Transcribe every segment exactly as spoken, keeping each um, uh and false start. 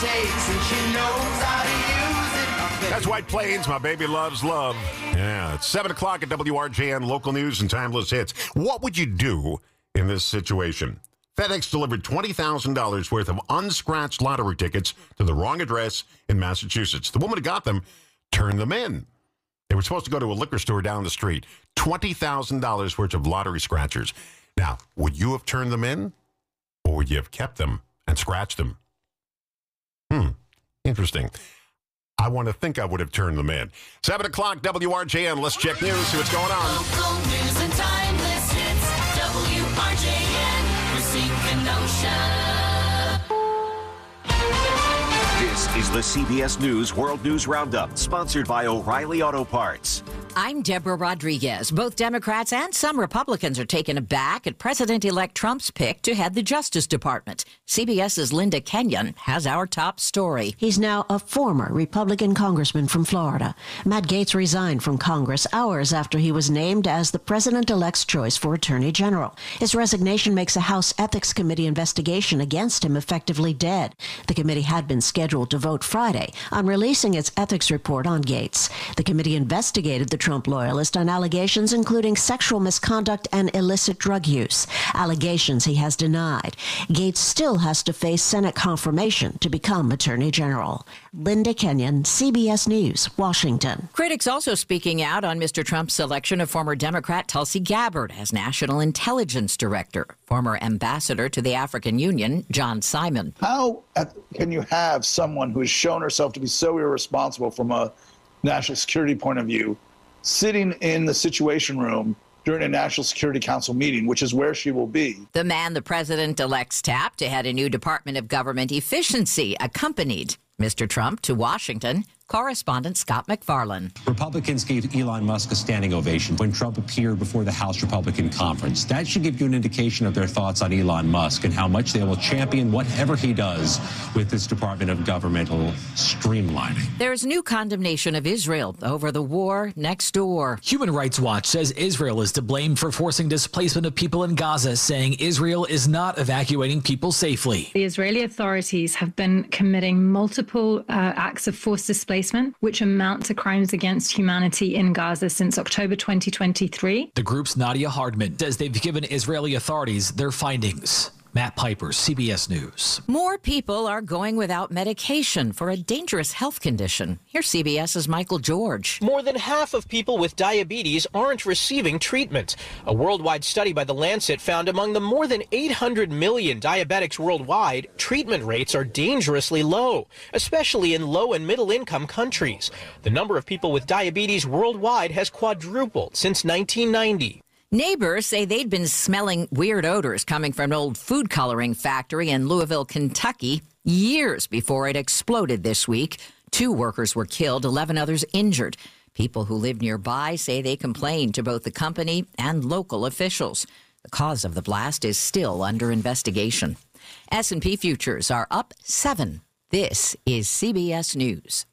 takes, and she knows how to use it. That's White Plains, My Baby Loves Love. Yeah, it's seven o'clock at W R J N, local news and timeless hits. What would you do in this situation? FedEx delivered twenty thousand dollars worth of unscratched lottery tickets to the wrong address in Massachusetts. The woman who got them turned them in. They were supposed to go to a liquor store down the street. twenty thousand dollars worth of lottery scratchers. Now, would you have turned them in? Or would you have kept them and scratched them? Hmm, interesting. I want to think I would have turned them in. seven o'clock, W R J N. Let's check news, see what's going on. Local news and timeless hits. W R J N, Racine, Kenosha. This is the C B S News World News Roundup, sponsored by O'Reilly Auto Parts. I'm Deborah Rodriguez. Both Democrats and some Republicans are taken aback at President-elect Trump's pick to head the Justice Department. CBS's Linda Kenyon has our top story. He's now a former Republican congressman from Florida. Matt Gaetz resigned from Congress hours after he was named as the president-elect's choice for Attorney General. His resignation makes a House Ethics Committee investigation against him effectively dead. The committee had been scheduled to vote Friday on releasing its ethics report on Gaetz. The committee investigated the Trump loyalist on allegations including sexual misconduct and illicit drug use, allegations he has denied. Gaetz still has to face Senate confirmation to become Attorney General. Linda Kenyon, C B S News, Washington. Critics also speaking out on Mister Trump's selection of former Democrat Tulsi Gabbard as National Intelligence Director. Former ambassador to the African Union, John Simon. How can you have someone who has shown herself to be so irresponsible from a national security point of view sitting in the Situation Room during a National Security Council meeting, which is where she will be? The man the president-elect's tapped to head a new Department of Government Efficiency accompanied Mister Trump to Washington. Correspondent Scott McFarlane. Republicans gave Elon Musk a standing ovation when Trump appeared before the House Republican Conference. That should give you an indication of their thoughts on Elon Musk and how much they will champion whatever he does with this Department of Governmental streamlining. There's new condemnation of Israel over the war next door. Human Rights Watch says Israel is to blame for forcing displacement of people in Gaza, saying Israel is not evacuating people safely. The Israeli authorities have been committing multiple uh, acts of forced displacement, which amount to crimes against humanity in Gaza since October twenty twenty-three. The group's Nadia Hardman says they've given Israeli authorities their findings. Matt Piper, C B S News. More people are going without medication for a dangerous health condition. Here's CBS's Michael George. More than half of people with diabetes aren't receiving treatment. A worldwide study by The Lancet found among the more than eight hundred million diabetics worldwide, treatment rates are dangerously low, especially in low and middle income countries. The number of people with diabetes worldwide has quadrupled since nineteen ninety. Neighbors say they'd been smelling weird odors coming from an old food coloring factory in Louisville, Kentucky, years before it exploded this week. Two workers were killed, eleven others injured. People who live nearby say they complained to both the company and local officials. The cause of the blast is still under investigation. S and P futures are up seven. This is C B S News.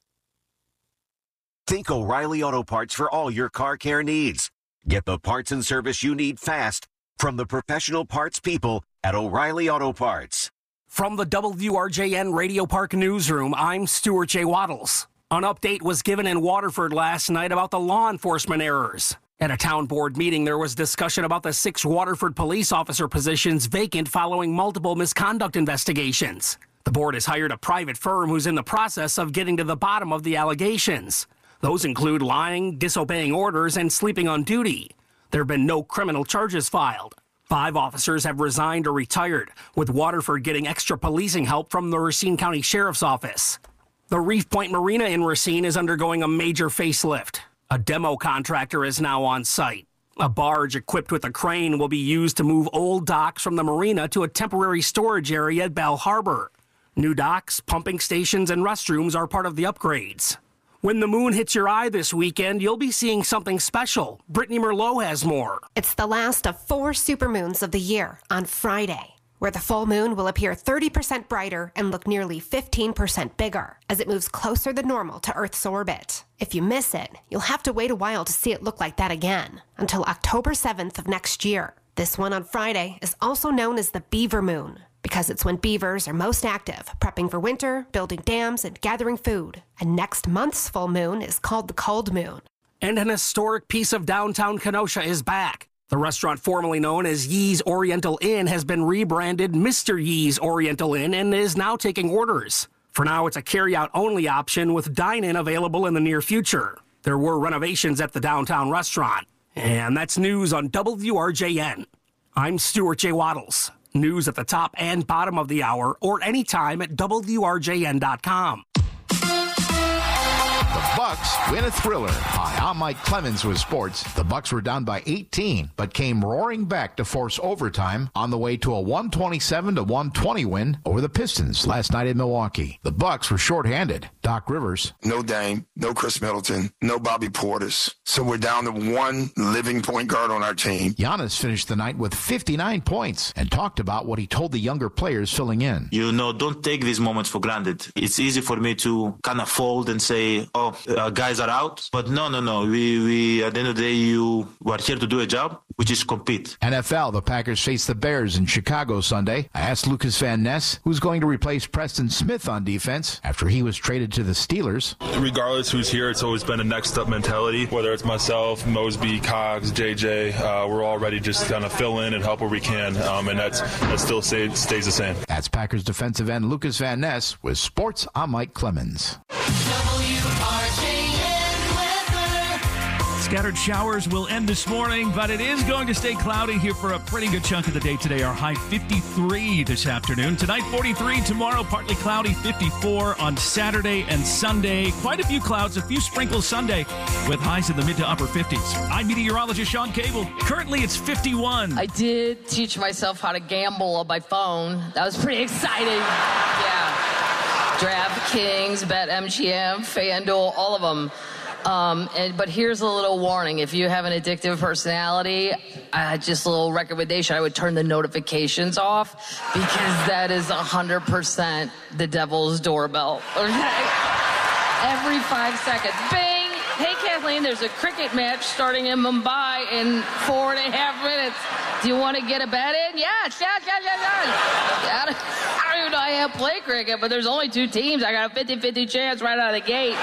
Think O'Reilly Auto Parts for all your car care needs. Get the parts and service you need fast from the professional parts people at O'Reilly Auto Parts. From the W R J N Radio Park Newsroom, I'm Stuart J. Waddles. An update was given in Waterford last night about the law enforcement errors. At a town board meeting, there was discussion about the six Waterford police officer positions vacant following multiple misconduct investigations. The board has hired a private firm who's in the process of getting to the bottom of the allegations. Those include lying, disobeying orders, and sleeping on duty. There have been no criminal charges filed. Five officers have resigned or retired, with Waterford getting extra policing help from the Racine County Sheriff's Office. The Reef Point Marina in Racine is undergoing a major facelift. A demo contractor is now on site. A barge equipped with a crane will be used to move old docks from the marina to a temporary storage area at Bell Harbor. New docks, pumping stations, and restrooms are part of the upgrades. When the moon hits your eye this weekend, you'll be seeing something special. Brittany Merlot has more. It's the last of four supermoons of the year on Friday, where the full moon will appear thirty percent brighter and look nearly fifteen percent bigger as it moves closer than normal to Earth's orbit. If you miss it, you'll have to wait a while to see it look like that again, until October seventh of next year. This one on Friday is also known as the Beaver Moon. because it's when beavers are most active, prepping for winter, building dams, and gathering food. And next month's full moon is called the cold moon. And an historic piece of downtown Kenosha is back. The restaurant formerly known as Yee's Oriental Inn has been rebranded Mister Yee's Oriental Inn and is now taking orders. For now, it's a carry-out only option with dine-in available in the near future. There were renovations at the downtown restaurant. And that's news on W R J N. I'm Stuart J. Waddles. News at the top and bottom of the hour or anytime at W R J N dot com. The Bucks win a thriller. Hi, I'm Mike Clemens with sports. The Bucks were down by eighteen, but came roaring back to force overtime on the way to a one twenty-seven to one twenty win over the Pistons last night in Milwaukee. The Bucks were shorthanded. Doc Rivers. No Dame, no Chris Middleton, no Bobby Portis. So we're down to one living point guard on our team. Giannis finished the night with fifty-nine points and talked about what he told the younger players filling in. You know, don't take these moments for granted. It's easy for me to kind of fold and say, oh, uh, guys are out. But no, no, no. We, we, at the end of the day, you are here to do a job, which is compete. N F L, the Packers face the Bears in Chicago Sunday. I asked Lucas Van Ness, who's going to replace Preston Smith on defense after he was traded to the Steelers. Regardless who's here, it's always been a next up mentality. Whether it's myself, Mosby, Cox, J J, uh, we're all ready just to kind of fill in and help where we can, um, and that's that still stays, stays the same. That's Packers defensive end Lucas Van Ness with Sports. I'm Mike Clemens. Scattered showers will end this morning, but it is going to stay cloudy here for a pretty good chunk of the day today. Our high fifty-three this afternoon. Tonight, forty-three. Tomorrow, partly cloudy, fifty-four on Saturday and Sunday. Quite a few clouds, a few sprinkles Sunday with highs in the mid to upper fifties. I'm meteorologist Sean Cable. Currently, it's fifty-one. I did teach myself how to gamble on my phone. That was pretty exciting. Yeah. DraftKings, BetMGM, FanDuel, all of them. Um, and, but here's a little warning. If you have an addictive personality, uh, just a little recommendation, I would turn the notifications off because that is one hundred percent the devil's doorbell. Okay? Every five seconds. Bing! Hey, Kathleen, there's a cricket match starting in Mumbai in four and a half minutes. Do you want to get a bet in? Yes, yes, yes, yes, yes. I don't even know I have play cricket, but there's only two teams. I got a fifty-fifty chance right out of the gate.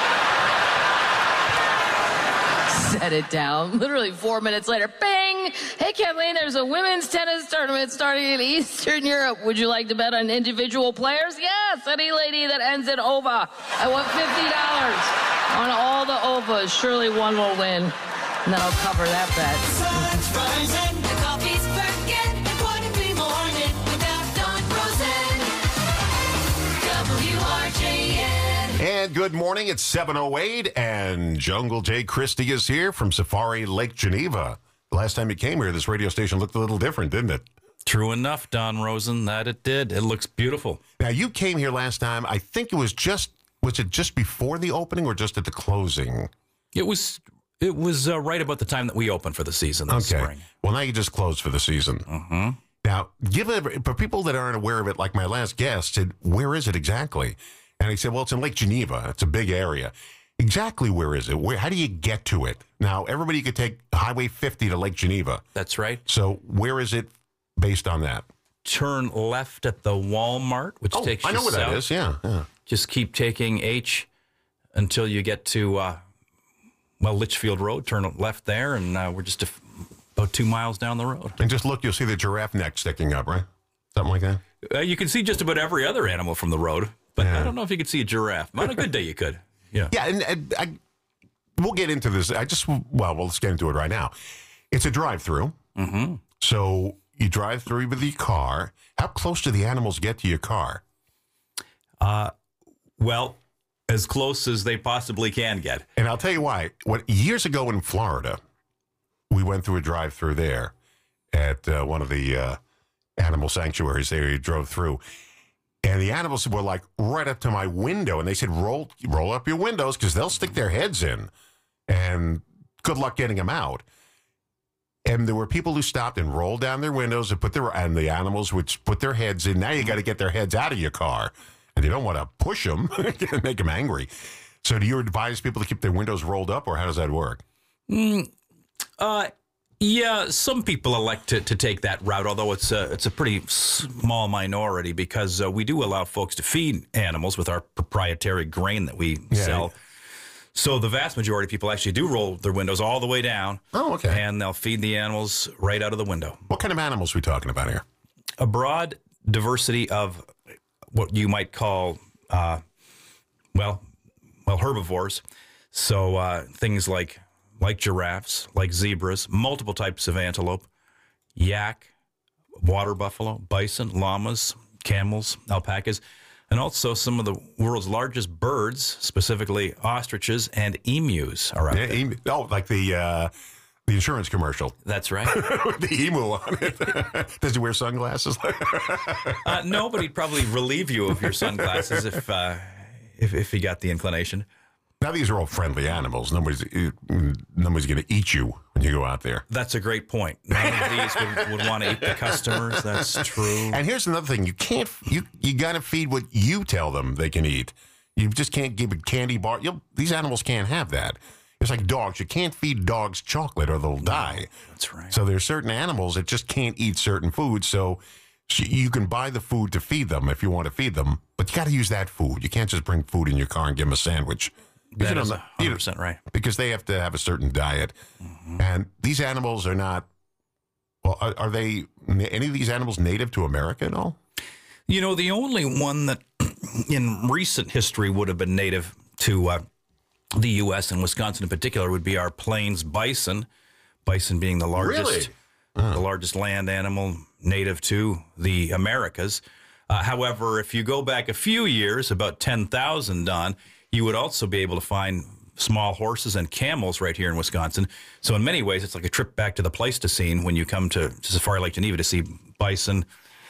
Set it down. Literally four minutes later, bing! Hey, Kathleen, there's a women's tennis tournament starting in Eastern Europe. Would you like to bet on individual players? Yes, any lady that ends in ova. I want fifty dollars on all the ovas. Surely one will win, and then I'll cover that bet. Sun's rising, the coffee's perking, and what if we morning without Don Rosen? W R J N. And good morning. It's seven oh eight, and Jungle Jay Christie is here from Safari Lake Geneva. The last time you came here, this radio station looked a little different, didn't it? True enough, Don Rosen, that it did. It looks beautiful. Now, you came here last time, I think it was just, was it just before the opening or just at the closing? It was it was uh, right about the time that we opened for the season this okay. spring. Well, now you just closed for the season. Mm-hmm. Now, give it, for people that aren't aware of it, like my last guest said, where is it exactly? And he said, well, it's in Lake Geneva. It's a big area. Exactly where is it? Where? How do you get to it? Now, everybody could take Highway fifty to Lake Geneva. That's right. So where is it based on that? Turn left at the Walmart, which oh, takes you I know where south. that is, yeah, yeah. Just keep taking H until you get to, uh, well, Litchfield Road. Turn left there, and uh, we're just a, about two miles down the road. And just look, you'll see the giraffe neck sticking up, right? Something like that? Uh, you can see just about every other animal from the road. But yeah. I don't know if you could see a giraffe. On a good day, you could. Yeah. Yeah, and, and I, we'll get into this. I just, well, well, let's get into it right now. It's a drive-through. Mm-hmm. So you drive through with your car. How close do the animals get to your car? Uh, well, as close as they possibly can get. And I'll tell you why. What years ago in Florida, we went through a drive-through there at uh, one of the uh, animal sanctuaries there. You drove through. And the animals were like right up to my window. And they said, roll roll up your windows because they'll stick their heads in. And good luck getting them out. And there were people who stopped and rolled down their windows and put their, and the animals would put their heads in. Now you got to get their heads out of your car. And you don't want to push them, make them angry. So do you advise people to keep their windows rolled up, or how does that work? Mm, uh, Yeah, some people elect to, to take that route, although it's a, it's a pretty small minority because uh, we do allow folks to feed animals with our proprietary grain that we Yeah. sell. So the vast majority of people actually do roll their windows all the way down. Oh, okay. And they'll feed the animals right out of the window. What kind of animals are we talking about here? A broad diversity of what you might call, uh, well, well, herbivores. So uh, things like like giraffes, like zebras, multiple types of antelope, yak, water buffalo, bison, llamas, camels, alpacas, and also some of the world's largest birds, specifically ostriches and emus, are out Yeah, there. emu- oh, like the uh, the insurance commercial. That's right. With the emu on it. Does he wear sunglasses? uh, no, but he'd probably relieve you of your sunglasses if, uh, if if he got the inclination. Now, these are all friendly animals. Nobody's nobody's going to eat you when you go out there. That's a great point. None of these would, would want to eat the customers. That's true. And here's another thing: you can't you you got to feed what you tell them they can eat. You just can't give a candy bar. You'll, these animals can't have that. It's like dogs. You can't feed dogs chocolate or they'll die. That's right. So there's certain animals that just can't eat certain foods. So you can buy the food to feed them if you want to feed them, but you got to use that food. You can't just bring food in your car and give them a sandwich. That You is know, one hundred percent right. Because they have to have a certain diet. Mm-hmm. And these animals are not, well, are, are they, any of these animals native to America at all? You know, the only one that in recent history would have been native to uh, the U S and Wisconsin in particular would be our plains bison. Bison being the largest, Really? Uh. the largest land animal native to the Americas. Uh, however, if you go back a few years, about ten thousand on, you would also be able to find small horses and camels right here in Wisconsin. So in many ways, it's like a trip back to the Pleistocene when you come to, to Safari Lake Geneva to see bison,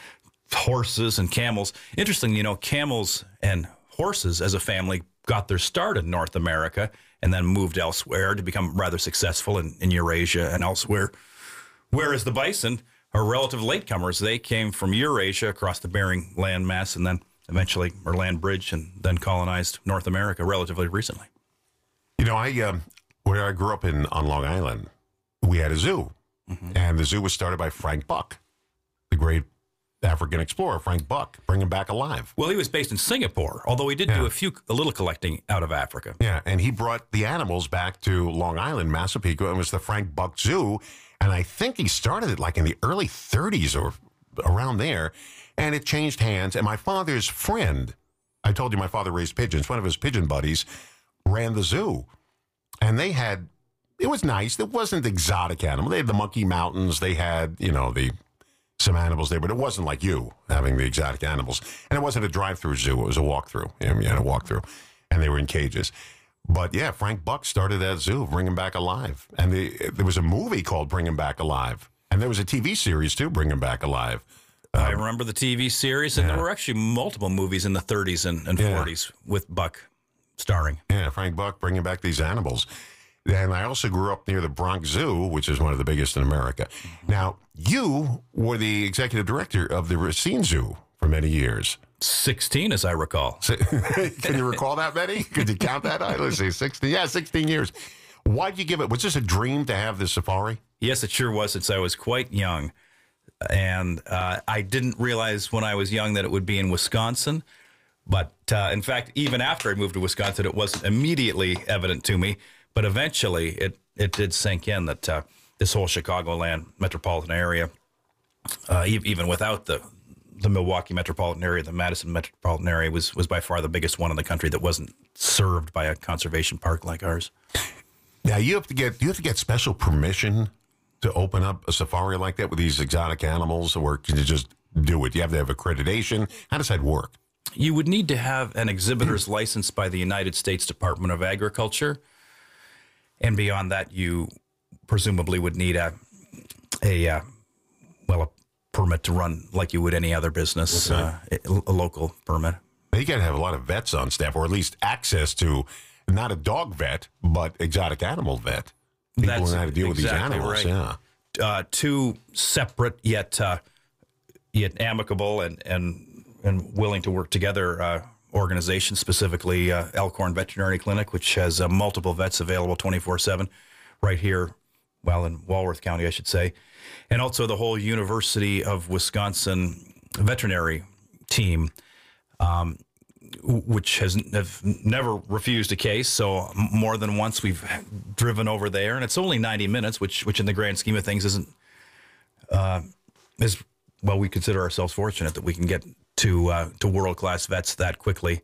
horses, and camels. Interesting, you know, camels and horses as a family got their start in North America and then moved elsewhere to become rather successful in, in Eurasia and elsewhere. Whereas the bison are relative latecomers. They came from Eurasia across the Bering landmass and then eventually, or land bridge, and then colonized North America relatively recently. You know, I um, where I grew up in on Long Island, we had a zoo, Mm-hmm. and the zoo was started by Frank Buck, the great African explorer, Frank Buck, bring him back alive. Well, he was based in Singapore, although he did Yeah. do a few, a little collecting out of Africa. Yeah, and he brought the animals back to Long Island, Massapequa, and it was the Frank Buck Zoo, and I think he started it like in the early thirties or around there, and it changed hands. And my father's friend, I told you my father raised pigeons, one of his pigeon buddies ran the zoo, and they had, it was nice. It wasn't exotic animal. They had the Monkey Mountains. They had, you know, the some animals there, but it wasn't like you having the exotic animals. And it wasn't a drive-through zoo. It was a walk-through. You know, you had a walk-through, and they were in cages. But yeah, Frank Buck started that zoo, Bring Him Back Alive. And the, there was a movie called Bring Him Back Alive. And there was a T V series too, Bring Him Back Alive. Um, I remember the T V series, and yeah. there were actually multiple movies in the thirties and, and Yeah. forties with Buck starring. Yeah, Frank Buck bringing back these animals. And I also grew up near the Bronx Zoo, which is one of the biggest in America. Now, you were the executive director of the Racine Zoo for many years. sixteen, as I recall. Can you recall that many? Could you count that? Let's see, sixteen. Yeah, sixteen years. Why'd you give it? Was this a dream to have the safari? Yes, it sure was since I was quite young. And uh, I didn't realize when I was young that it would be in Wisconsin. But uh, in fact, even after I moved to Wisconsin, it wasn't immediately evident to me. But eventually, it, it did sink in that uh, this whole Chicagoland metropolitan area, uh, e- even without the the Milwaukee metropolitan area, the Madison metropolitan area was was by far the biggest one in the country that wasn't served by a conservation park like ours. Now you have to get you have to get special permission to open up a safari like that with these exotic animals, or can you just do it? You have to have accreditation. How does that work? You would need to have an exhibitor's license by the United States Department of Agriculture. And beyond that, you presumably would need a, a uh, well, a permit to run like you would any other business, Okay. uh, a, a local permit. You got to have a lot of vets on staff, or at least access to not a dog vet, but exotic animal vet. People That's who know how to deal with exactly these animals. right. Yeah. Uh, two separate yet uh, yet amicable and, and, and willing to work together uh, organizations, specifically uh, Elkhorn Veterinary Clinic, which has uh, multiple vets available twenty-four seven right here well, in Walworth County, I should say, and also the whole University of Wisconsin veterinary team, um, which has have never refused a case. So more than once we've driven over there, and it's only ninety minutes, which which in the grand scheme of things isn't, uh, is, well, we consider ourselves fortunate that we can get to uh, to world-class vets that quickly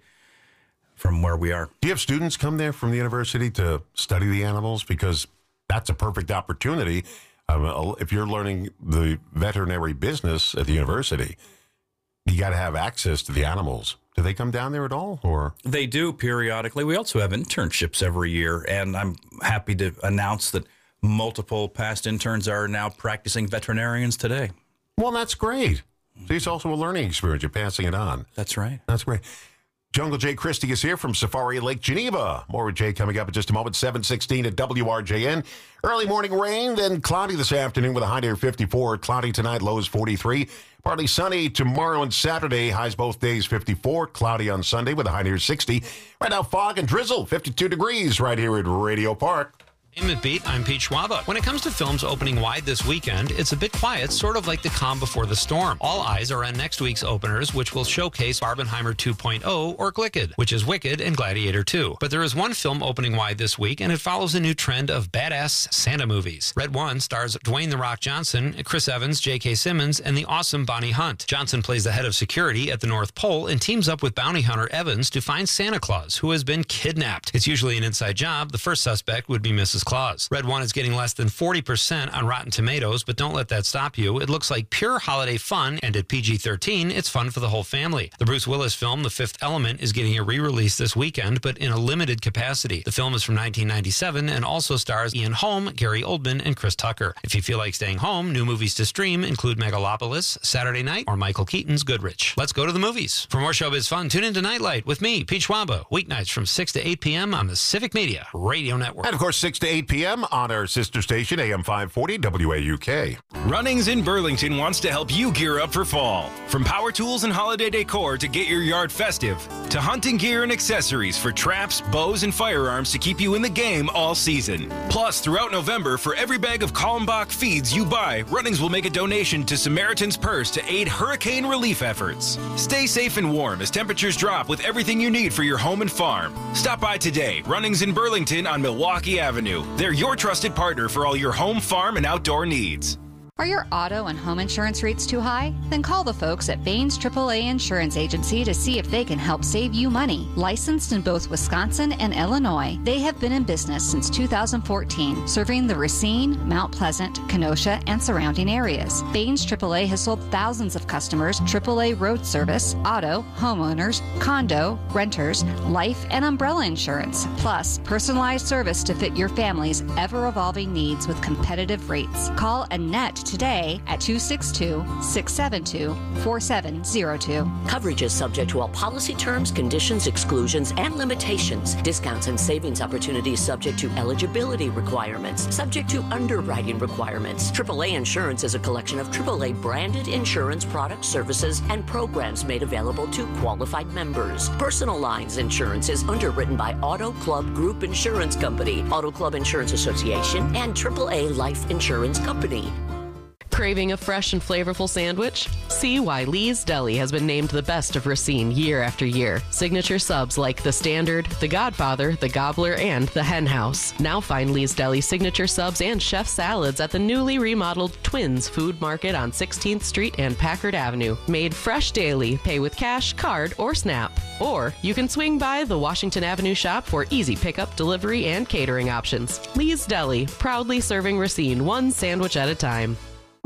from where we are. Do you have students come there from the university to study the animals? Because that's a perfect opportunity. Um, if you're learning the veterinary business at the university, you got to have access to the animals. Do they come down there at all? Or they do periodically. We also have internships every year, and I'm happy to announce that multiple past interns are now practicing veterinarians today. Well, that's great. So it's also a learning experience. You're passing it on. That's right. That's great. Jungle Jay Christie is here from Safari Lake Geneva. More with Jay coming up in just a moment. seven sixteen at W R J N. Early morning rain, then cloudy this afternoon with a high near fifty-four. Cloudy tonight, lows forty-three. Partly sunny tomorrow and Saturday. Highs both days fifty-four. Cloudy on Sunday with a high near sixty. Right now, fog and drizzle, fifty-two degrees right here at Radio Park. Entertainment Beat, I'm Pete Schwaba. When it comes to films opening wide this weekend, it's a bit quiet, sort of like the calm before the storm. All eyes are on next week's openers, which will showcase Barbenheimer two point oh or Glicked, which is Wicked and Gladiator two. But there is one film opening wide this week, and it follows a new trend of badass Santa movies. Red One stars Dwayne The Rock Johnson, Chris Evans, J K. Simmons, and the awesome Bonnie Hunt. Johnson plays the head of security at the North Pole and teams up with bounty hunter Evans to find Santa Claus, who has been kidnapped. It's usually an inside job. The first suspect would be Missus Claus. Red One is getting less than forty percent on Rotten Tomatoes, but don't let that stop you. It looks like pure holiday fun, and at P G thirteen, it's fun for the whole family. The Bruce Willis film, The Fifth Element, is getting a re-release this weekend, but in a limited capacity. The film is from nineteen ninety-seven and also stars Ian Holm, Gary Oldman, and Chris Tucker. If you feel like staying home, new movies to stream include Megalopolis, Saturday Night, or Michael Keaton's Goodrich. Let's go to the movies. For more showbiz fun, tune in to Nightlight with me, Pete Schwaba, weeknights from six to eight p.m. on the Civic Media Radio Network. And, of course, six to eight p.m. on our sister station, A M five forty W A U K. Runnings in Burlington wants to help you gear up for fall. From power tools and holiday decor to get your yard festive, to hunting gear and accessories for traps, bows, and firearms to keep you in the game all season. Plus, throughout November, for every bag of Kalmbach feeds you buy, Runnings will make a donation to Samaritan's Purse to aid hurricane relief efforts. Stay safe and warm as temperatures drop with everything you need for your home and farm. Stop by today. Runnings in Burlington on Milwaukee Avenue. They're your trusted partner for all your home, farm, and outdoor needs. Are your auto and home insurance rates too high? Then call the folks at Baines triple A Insurance Agency to see if they can help save you money. Licensed in both Wisconsin and Illinois, they have been in business since two thousand fourteen, serving the Racine, Mount Pleasant, Kenosha, and surrounding areas. Baines triple A has sold thousands of customers triple A road service, auto, homeowners, condo, renters, life, and umbrella insurance, plus personalized service to fit your family's ever-evolving needs with competitive rates. Call Annette today at two six two, six seven two, four seven zero two. Coverage is subject to all policy terms, conditions, exclusions, and limitations. Discounts and savings opportunities subject to eligibility requirements, subject to underwriting requirements. triple A Insurance is a collection of triple A branded insurance products, services, and programs made available to qualified members. Personal Lines Insurance is underwritten by Auto Club Group Insurance Company, Auto Club Insurance Association, and triple A Life Insurance Company. Craving a fresh and flavorful sandwich? See why Lee's Deli has been named the best of Racine year after year. Signature subs like the Standard, the Godfather, the Gobbler, and the Hen House. Now find Lee's Deli signature subs and chef salads at the newly remodeled Twins Food Market on sixteenth Street and Packard Avenue. Made fresh daily. Pay with cash, card, or SNAP. Or you can swing by the Washington Avenue shop for easy pickup, delivery, and catering options. Lee's Deli, proudly serving Racine one sandwich at a time.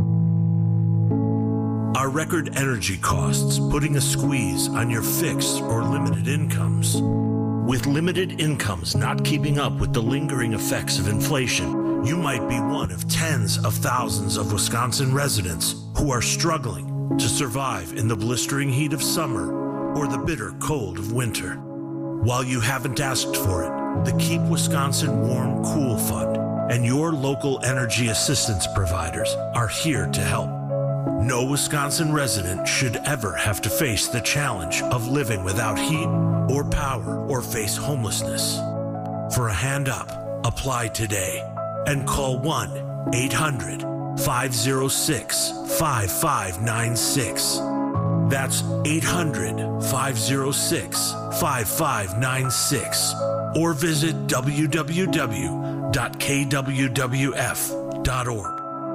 Are record energy costs putting a squeeze on your fixed or limited incomes? With limited incomes not keeping up with the lingering effects of inflation, you might be one of tens of thousands of Wisconsin residents who are struggling to survive in the blistering heat of summer or the bitter cold of winter. While you haven't asked for it, the Keep Wisconsin Warm Cool Fund and your local energy assistance providers are here to help. No Wisconsin resident should ever have to face the challenge of living without heat or power or face homelessness. For a hand up, apply today and call one eight hundred, five oh six, five five nine six. That's eight hundred, five oh six, five five nine six. Or visit w w w dot k w w f dot org.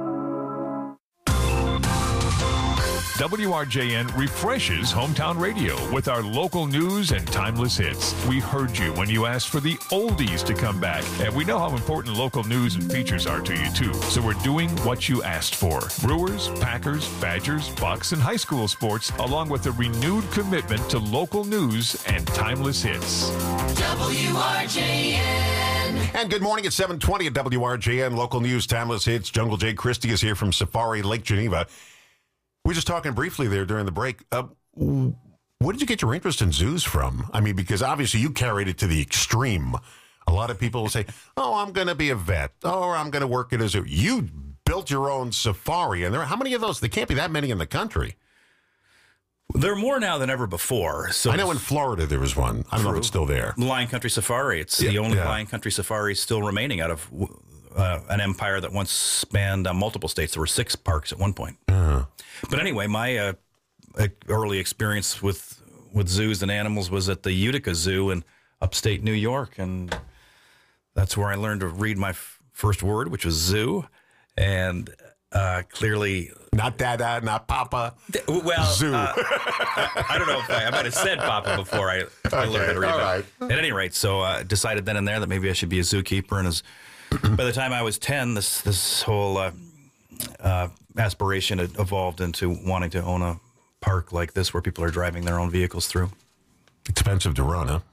W R J N refreshes hometown radio with our local news and timeless hits. We heard you when you asked for the oldies to come back, and we know how important local news and features are to you too. So we're doing what you asked for. Brewers, Packers, Badgers, Bucks, and high school sports, along with a renewed commitment to local news and timeless hits. W R J N. And good morning at seven twenty at W R J N. Local news, timeless hits. Jungle J. Christie is here from Safari Lake Geneva. We were just talking briefly there during the break. Uh, where did you get your interest in zoos from? I mean, because obviously you carried it to the extreme. A lot of people will say, oh, I'm going to be a vet, or I'm going to work at a zoo. You built your own safari, and there. How many of those? There can't be that many in the country. There are more now than ever before. So I know in Florida there was one. I don't know if it's still there. Lion Country Safari. It's Yeah, the only yeah. Lion Country Safari still remaining out of uh, an empire that once spanned uh, multiple states. There were six parks at one point. Uh-huh. But anyway, my uh, uh, early experience with with zoos and animals was at the Utica Zoo in upstate New York, and that's where I learned to read my f- first word, which was zoo, and uh, clearly not dada, not papa. Th- well, zoo. Uh, I, I don't know if I, I might have said papa before I, I learned how to read. all it. right. At any rate, so I uh, decided then and there that maybe I should be a zookeeper, and as by the time I was ten, this this whole uh, uh, aspiration had evolved into wanting to own a park like this where people are driving their own vehicles through. Expensive to run, huh?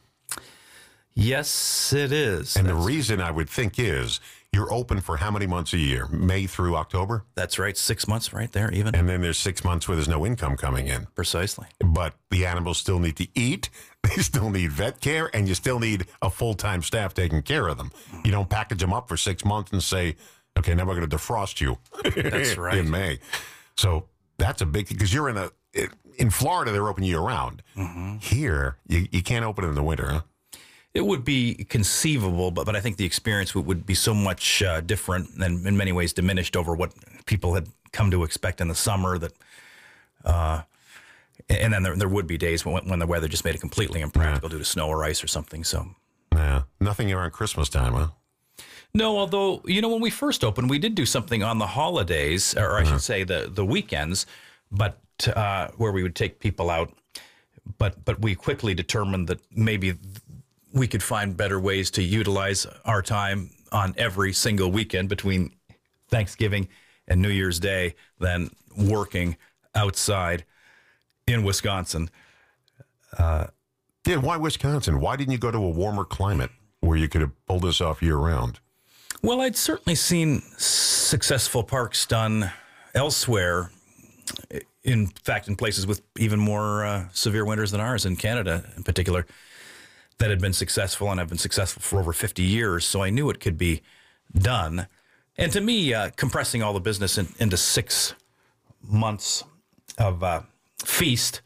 Yes, it is. And the reason I would think is you're open for how many months a year? May through October? That's right. Six months right there even. And then there's six months where there's no income coming in. Precisely. But the animals still need to eat. They still need vet care. And you still need a full-time staff taking care of them. You don't package them up for six months and say, okay, now we're going to defrost you. That's right. In May. So that's a big thing. Because you're in a, in Florida, they're open year-round. Mm-hmm. Here, you, you can't open it in the winter, huh? It would be conceivable, but but I think the experience would, would be so much uh, different and in many ways diminished over what people had come to expect in the summer. That, uh, and then there, there would be days when, when the weather just made it completely impractical due to snow or ice or something. So, yeah, nothing around Christmas time, huh? no, although you know when we first opened, we did do something on the holidays, or I should say the the weekends, but uh, where we would take people out. But but we quickly determined that maybe we could find better ways to utilize our time on every single weekend between Thanksgiving and New Year's Day than working outside in Wisconsin. Uh, yeah, why Wisconsin? Why didn't you go to a warmer climate where you could have pulled this off year-round? Well, I'd certainly seen successful parks done elsewhere. In fact, in places with even more uh, severe winters than ours, in Canada in particular, that had been successful and have been successful for over fifty years. So I knew it could be done. And to me, uh, compressing all the business in, into six months of uh, feast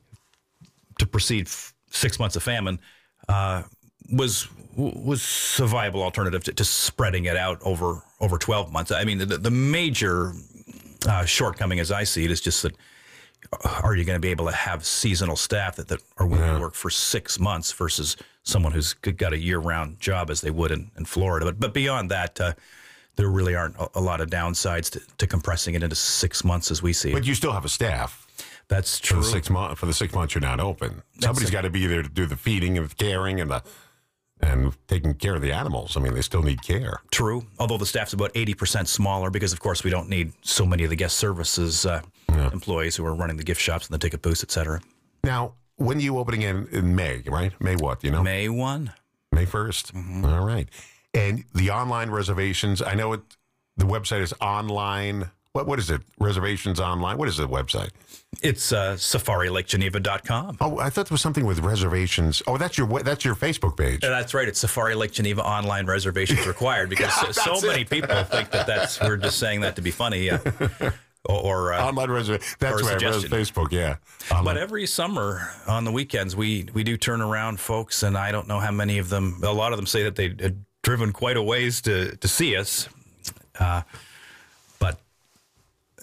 to precede f- six months of famine uh, was was a viable alternative to, to spreading it out over over twelve months. I mean, the, the major uh, shortcoming, as I see it, is just that are you going to be able to have seasonal staff that, that are willing Yeah. to work for six months versus someone who's got a year-round job as they would in, in Florida? But but beyond that, uh, there really aren't a, a lot of downsides to, to compressing it into six months as we see it. But you still have a staff. That's For true. the six months, for the six months you're not open. That's Somebody's it. got to be there to do the feeding and the caring and the and taking care of the animals. I mean, they still need care. True, although the staff's about eighty percent smaller because, of course, we don't need so many of the guest services uh, employees who are running the gift shops and the ticket booths, et cetera. Now, when are you opening in, in May, right? May what, you know? May first. May first. Mm-hmm. All right. And the online reservations, I know it. The website is online. What What is it? Reservations online? What is the website? It's uh, safari lake geneva dot com. Oh, I thought there was something with reservations. Oh, that's your we- that's your Facebook page. Yeah, that's right. It's Safari Lake Geneva online reservations required because so, so That's many it. people think that that's we're just saying that to be funny. Uh, or or uh, Online reservation. That's or a right. suggestion. Facebook, yeah. Online. But every summer on the weekends, we, we do turn around folks, and I don't know how many of them, a lot of them say that they had driven quite a ways to, to see us. Uh,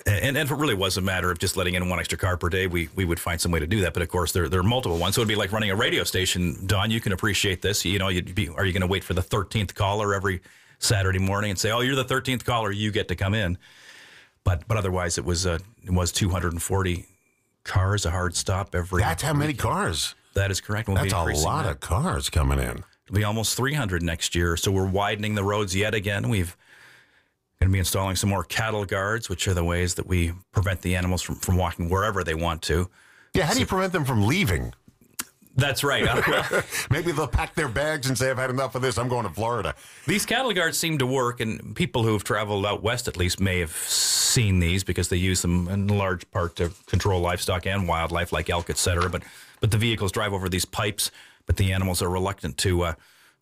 And, and if it really was a matter of just letting in one extra car per day, we, we would find some way to do that. But of course, there, there are multiple ones. So it'd be like running a radio station. Don, you can appreciate this. You know, you'd be, are you going to wait for the thirteenth caller every Saturday morning and say, oh, you're the thirteenth caller, you get to come in? But but otherwise, it was uh, it was two hundred forty cars, a hard stop every. That's how many cars. That is correct. We'll That's be a lot that. of cars coming in. It'll be almost three hundred next year. So we're widening the roads yet again. We've going to be installing some more cattle guards, which are the ways that we prevent the animals from, from walking wherever they want to. Yeah, how so, do you prevent them from leaving? That's right. Maybe they'll pack their bags and say, I've had enough of this, I'm going to Florida. These cattle guards seem to work, and people who have traveled out west at least may have seen these because they use them in large part to control livestock and wildlife like elk, et cetera. But, but the vehicles drive over these pipes, but the animals are reluctant to uh,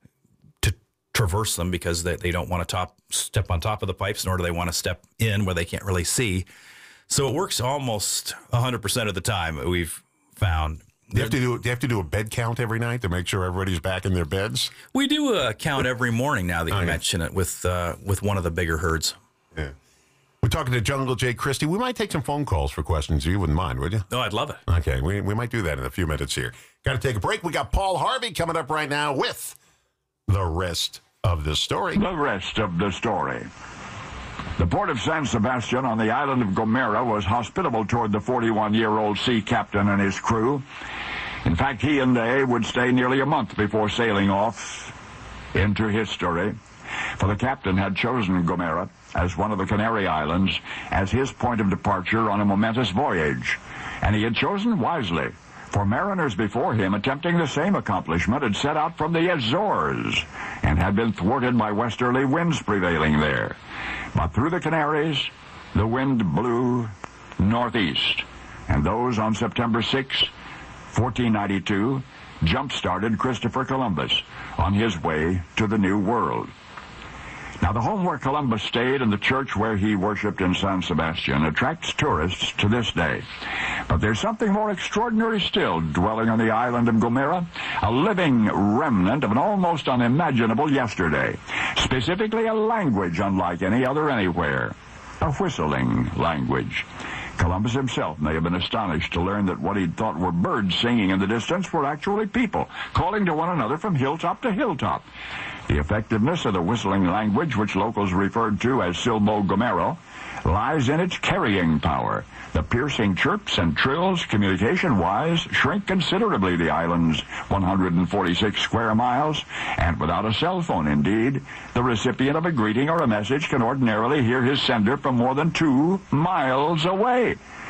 to traverse them because they, they don't want to top step on top of the pipes, nor do they want to step in where they can't really see. So it works almost one hundred percent of the time, we've found. Do you have to do, do you have to do a bed count every night to make sure everybody's back in their beds? We do a count every morning now that you oh, yeah. mention it with uh, with one of the bigger herds. Yeah. We're talking to Jungle Jay Christie. We might take some phone calls for questions. You wouldn't mind, would you? No, I'd love it. Okay, we, we might do that in a few minutes here. Got to take a break. We got Paul Harvey coming up right now with the rest of the story. The rest of the story. The port of San Sebastian on the island of Gomera was hospitable toward the forty-one-year-old sea captain and his crew. In fact, he and they would stay nearly a month before sailing off into history. For the captain had chosen Gomera as one of the Canary Islands as his point of departure on a momentous voyage. And he had chosen wisely, for mariners before him attempting the same accomplishment had set out from the Azores and had been thwarted by westerly winds prevailing there. But through the Canaries, the wind blew northeast, and those on September sixth, fourteen ninety-two, jump-started Christopher Columbus on his way to the New World. Now, the home where Columbus stayed and the church where he worshipped in San Sebastian attracts tourists to this day. But there's something more extraordinary still dwelling on the island of Gomera, a living remnant of an almost unimaginable yesterday, specifically a language unlike any other anywhere, a whistling language. Columbus himself may have been astonished to learn that what he'd thought were birds singing in the distance were actually people calling to one another from hilltop to hilltop. The effectiveness of the whistling language, which locals referred to as Silmo Gomero, lies in its carrying power. The piercing chirps and trills, communication-wise, shrink considerably the island's one hundred forty-six square miles, and without a cell phone, indeed, the recipient of a greeting or a message can ordinarily hear his sender from more than two miles away.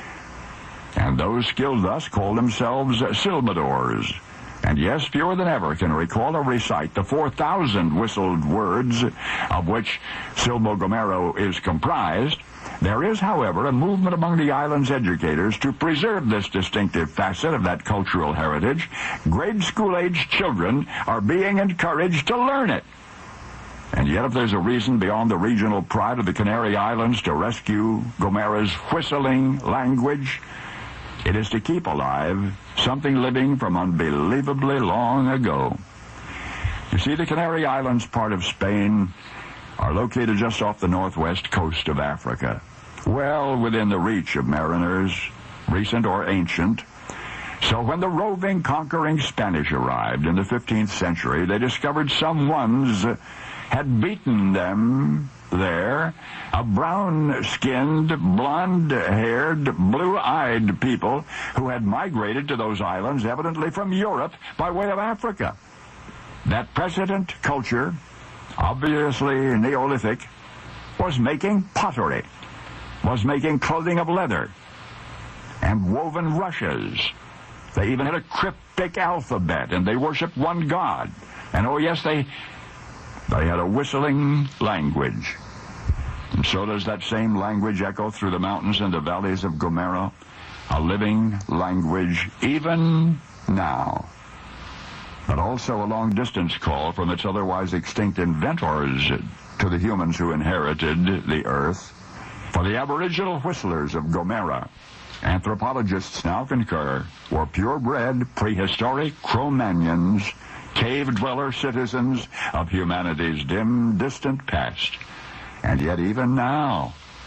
And those skilled thus call themselves Silmadors. And yes, fewer than ever can recall or recite the four thousand whistled words of which Silmo Gomero is comprised. There is, however, a movement among the island's educators to preserve this distinctive facet of that cultural heritage. Grade school-aged children are being encouraged to learn it. And yet, if there's a reason beyond the regional pride of the Canary Islands to rescue Gomera's whistling language, it is to keep alive something living from unbelievably long ago. You see, the Canary Islands, part of Spain, are located just off the northwest coast of Africa, well within the reach of mariners, recent or ancient. So when the roving, conquering Spanish arrived in the fifteenth century, they discovered some ones had beaten them there, a brown-skinned, blonde-haired, blue-eyed people who had migrated to those islands, evidently from Europe, by way of Africa. That precedent culture, obviously Neolithic, was making pottery, was making clothing of leather, and woven rushes. They even had a cryptic alphabet, and they worshipped one god. And oh yes, they they had a whistling language. And so does that same language echo through the mountains and the valleys of Gomera, a living language even now. But also a long-distance call from its otherwise extinct inventors to the humans who inherited the earth. For the aboriginal whistlers of Gomera, anthropologists now concur, were purebred, prehistoric Cro-Magnons, cave-dweller citizens of humanity's dim, distant past. And yet even now,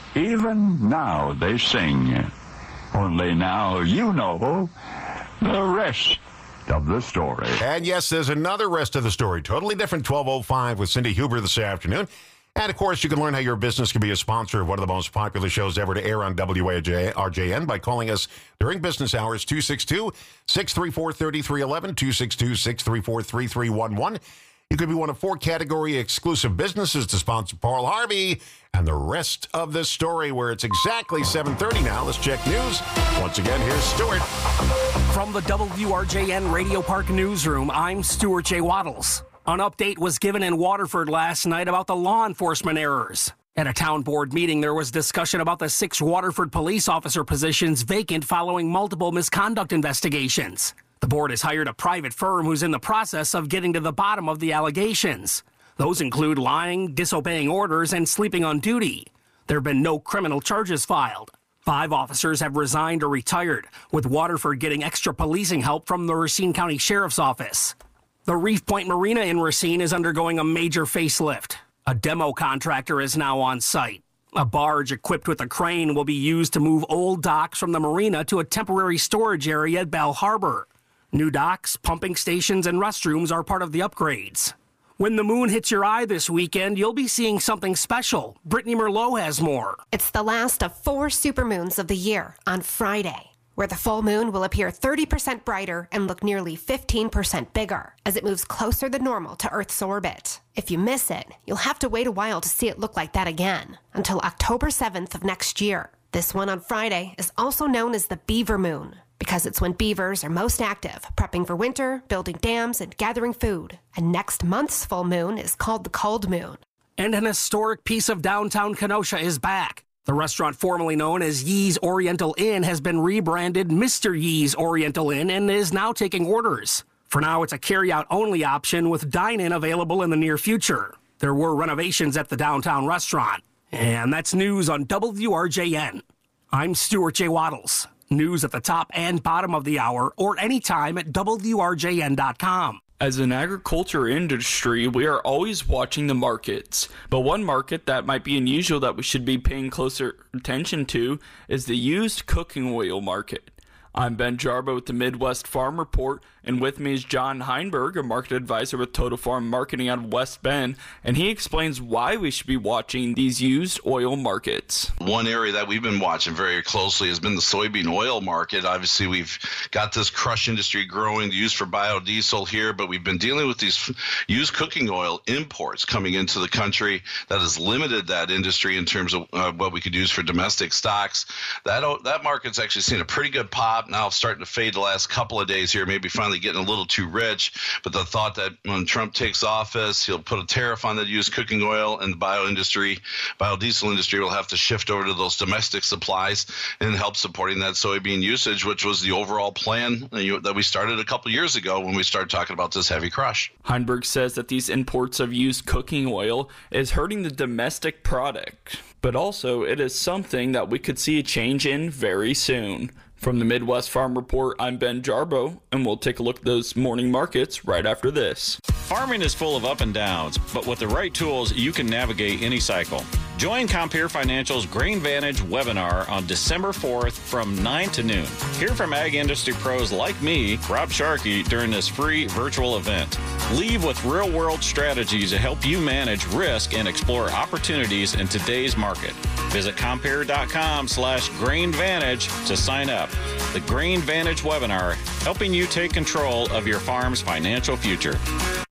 Even now they sing. Only now you know the rest of the story. And yes, there's another rest of the story. Totally different. twelve oh five with Cindy Huber this afternoon. And, of course, you can learn how your business can be a sponsor of one of the most popular shows ever to air on W R J N by calling us during business hours, two six two, six three four, three three one one, two six two, six three four, three three one one. You could be one of four category exclusive businesses to sponsor Paul Harvey and the rest of the story, where it's exactly seven thirty now. Let's check news. Once again, here's Stuart. From the W R J N Radio Park Newsroom, I'm Stuart J. Waddles. An update was given in Waterford last night about the law enforcement errors. At a town board meeting, there was discussion about the six Waterford police officer positions vacant following multiple misconduct investigations. The board has hired a private firm who's in the process of getting to the bottom of the allegations. Those include lying, disobeying orders, and sleeping on duty. There have been no criminal charges filed. Five officers have resigned or retired, with Waterford getting extra policing help from the Racine County Sheriff's Office. The Reef Point Marina in Racine is undergoing a major facelift. A demo contractor is now on site. A barge equipped with a crane will be used to move old docks from the marina to a temporary storage area at Bell Harbor. New docks, pumping stations, and restrooms are part of the upgrades. When the moon hits your eye this weekend, you'll be seeing something special. Brittany Merlot has more. It's the last of four supermoons of the year on Friday, where the full moon will appear thirty percent brighter and look nearly fifteen percent bigger as it moves closer than normal to Earth's orbit. If you miss it, you'll have to wait a while to see it look like that again, until October seventh of next year. This one on Friday is also known as the beaver moon, because it's when beavers are most active, prepping for winter, building dams, and gathering food. And next month's full moon is called the cold moon. And an historic piece of downtown Kenosha is back. The restaurant formerly known as Yee's Oriental Inn has been rebranded Mister Yee's Oriental Inn and is now taking orders. For now, it's a carry-out only option with dine-in available in the near future. There were renovations at the downtown restaurant. And that's news on W R J N. I'm Stuart J. Waddles. News at the top and bottom of the hour or anytime at W R J N dot com. As an agriculture industry, we are always watching the markets. But one market that might be unusual that we should be paying closer attention to is the used cooking oil market. I'm Ben Jarbo with the Midwest Farm Report, and with me is John Heinberg, a market advisor with Total Farm Marketing out of West Bend, and he explains why we should be watching these used oil markets. One area that we've been watching very closely has been the soybean oil market. Obviously, we've got this crush industry growing, used for biodiesel here, but we've been dealing with these used cooking oil imports coming into the country that has limited that industry in terms of uh, what we could use for domestic stocks. That, that market's actually seen a pretty good pop. Now it's starting to fade the last couple of days here, maybe finally getting a little too rich. But the thought that when Trump takes office, he'll put a tariff on that used cooking oil, and the bio industry, biodiesel industry will have to shift over to those domestic supplies and help supporting that soybean usage, which was the overall plan that we started a couple years ago when we started talking about this heavy crush. Heinberg says that these imports of used cooking oil is hurting the domestic product, but also it is something that we could see a change in very soon. From the Midwest Farm Report, I'm Ben Jarbo, and we'll take a look at those morning markets right after this. Farming is full of up and downs, but with the right tools, you can navigate any cycle. Join Compeer Financial's Grain Vantage webinar on December fourth from nine to noon. Hear from ag industry pros like me, Rob Sharkey, during this free virtual event. Leave with real-world strategies to help you manage risk and explore opportunities in today's market. Visit Compeer.com slash Grain Vantage to sign up. The Grain Vantage webinar, helping you take control of your farm's financial future.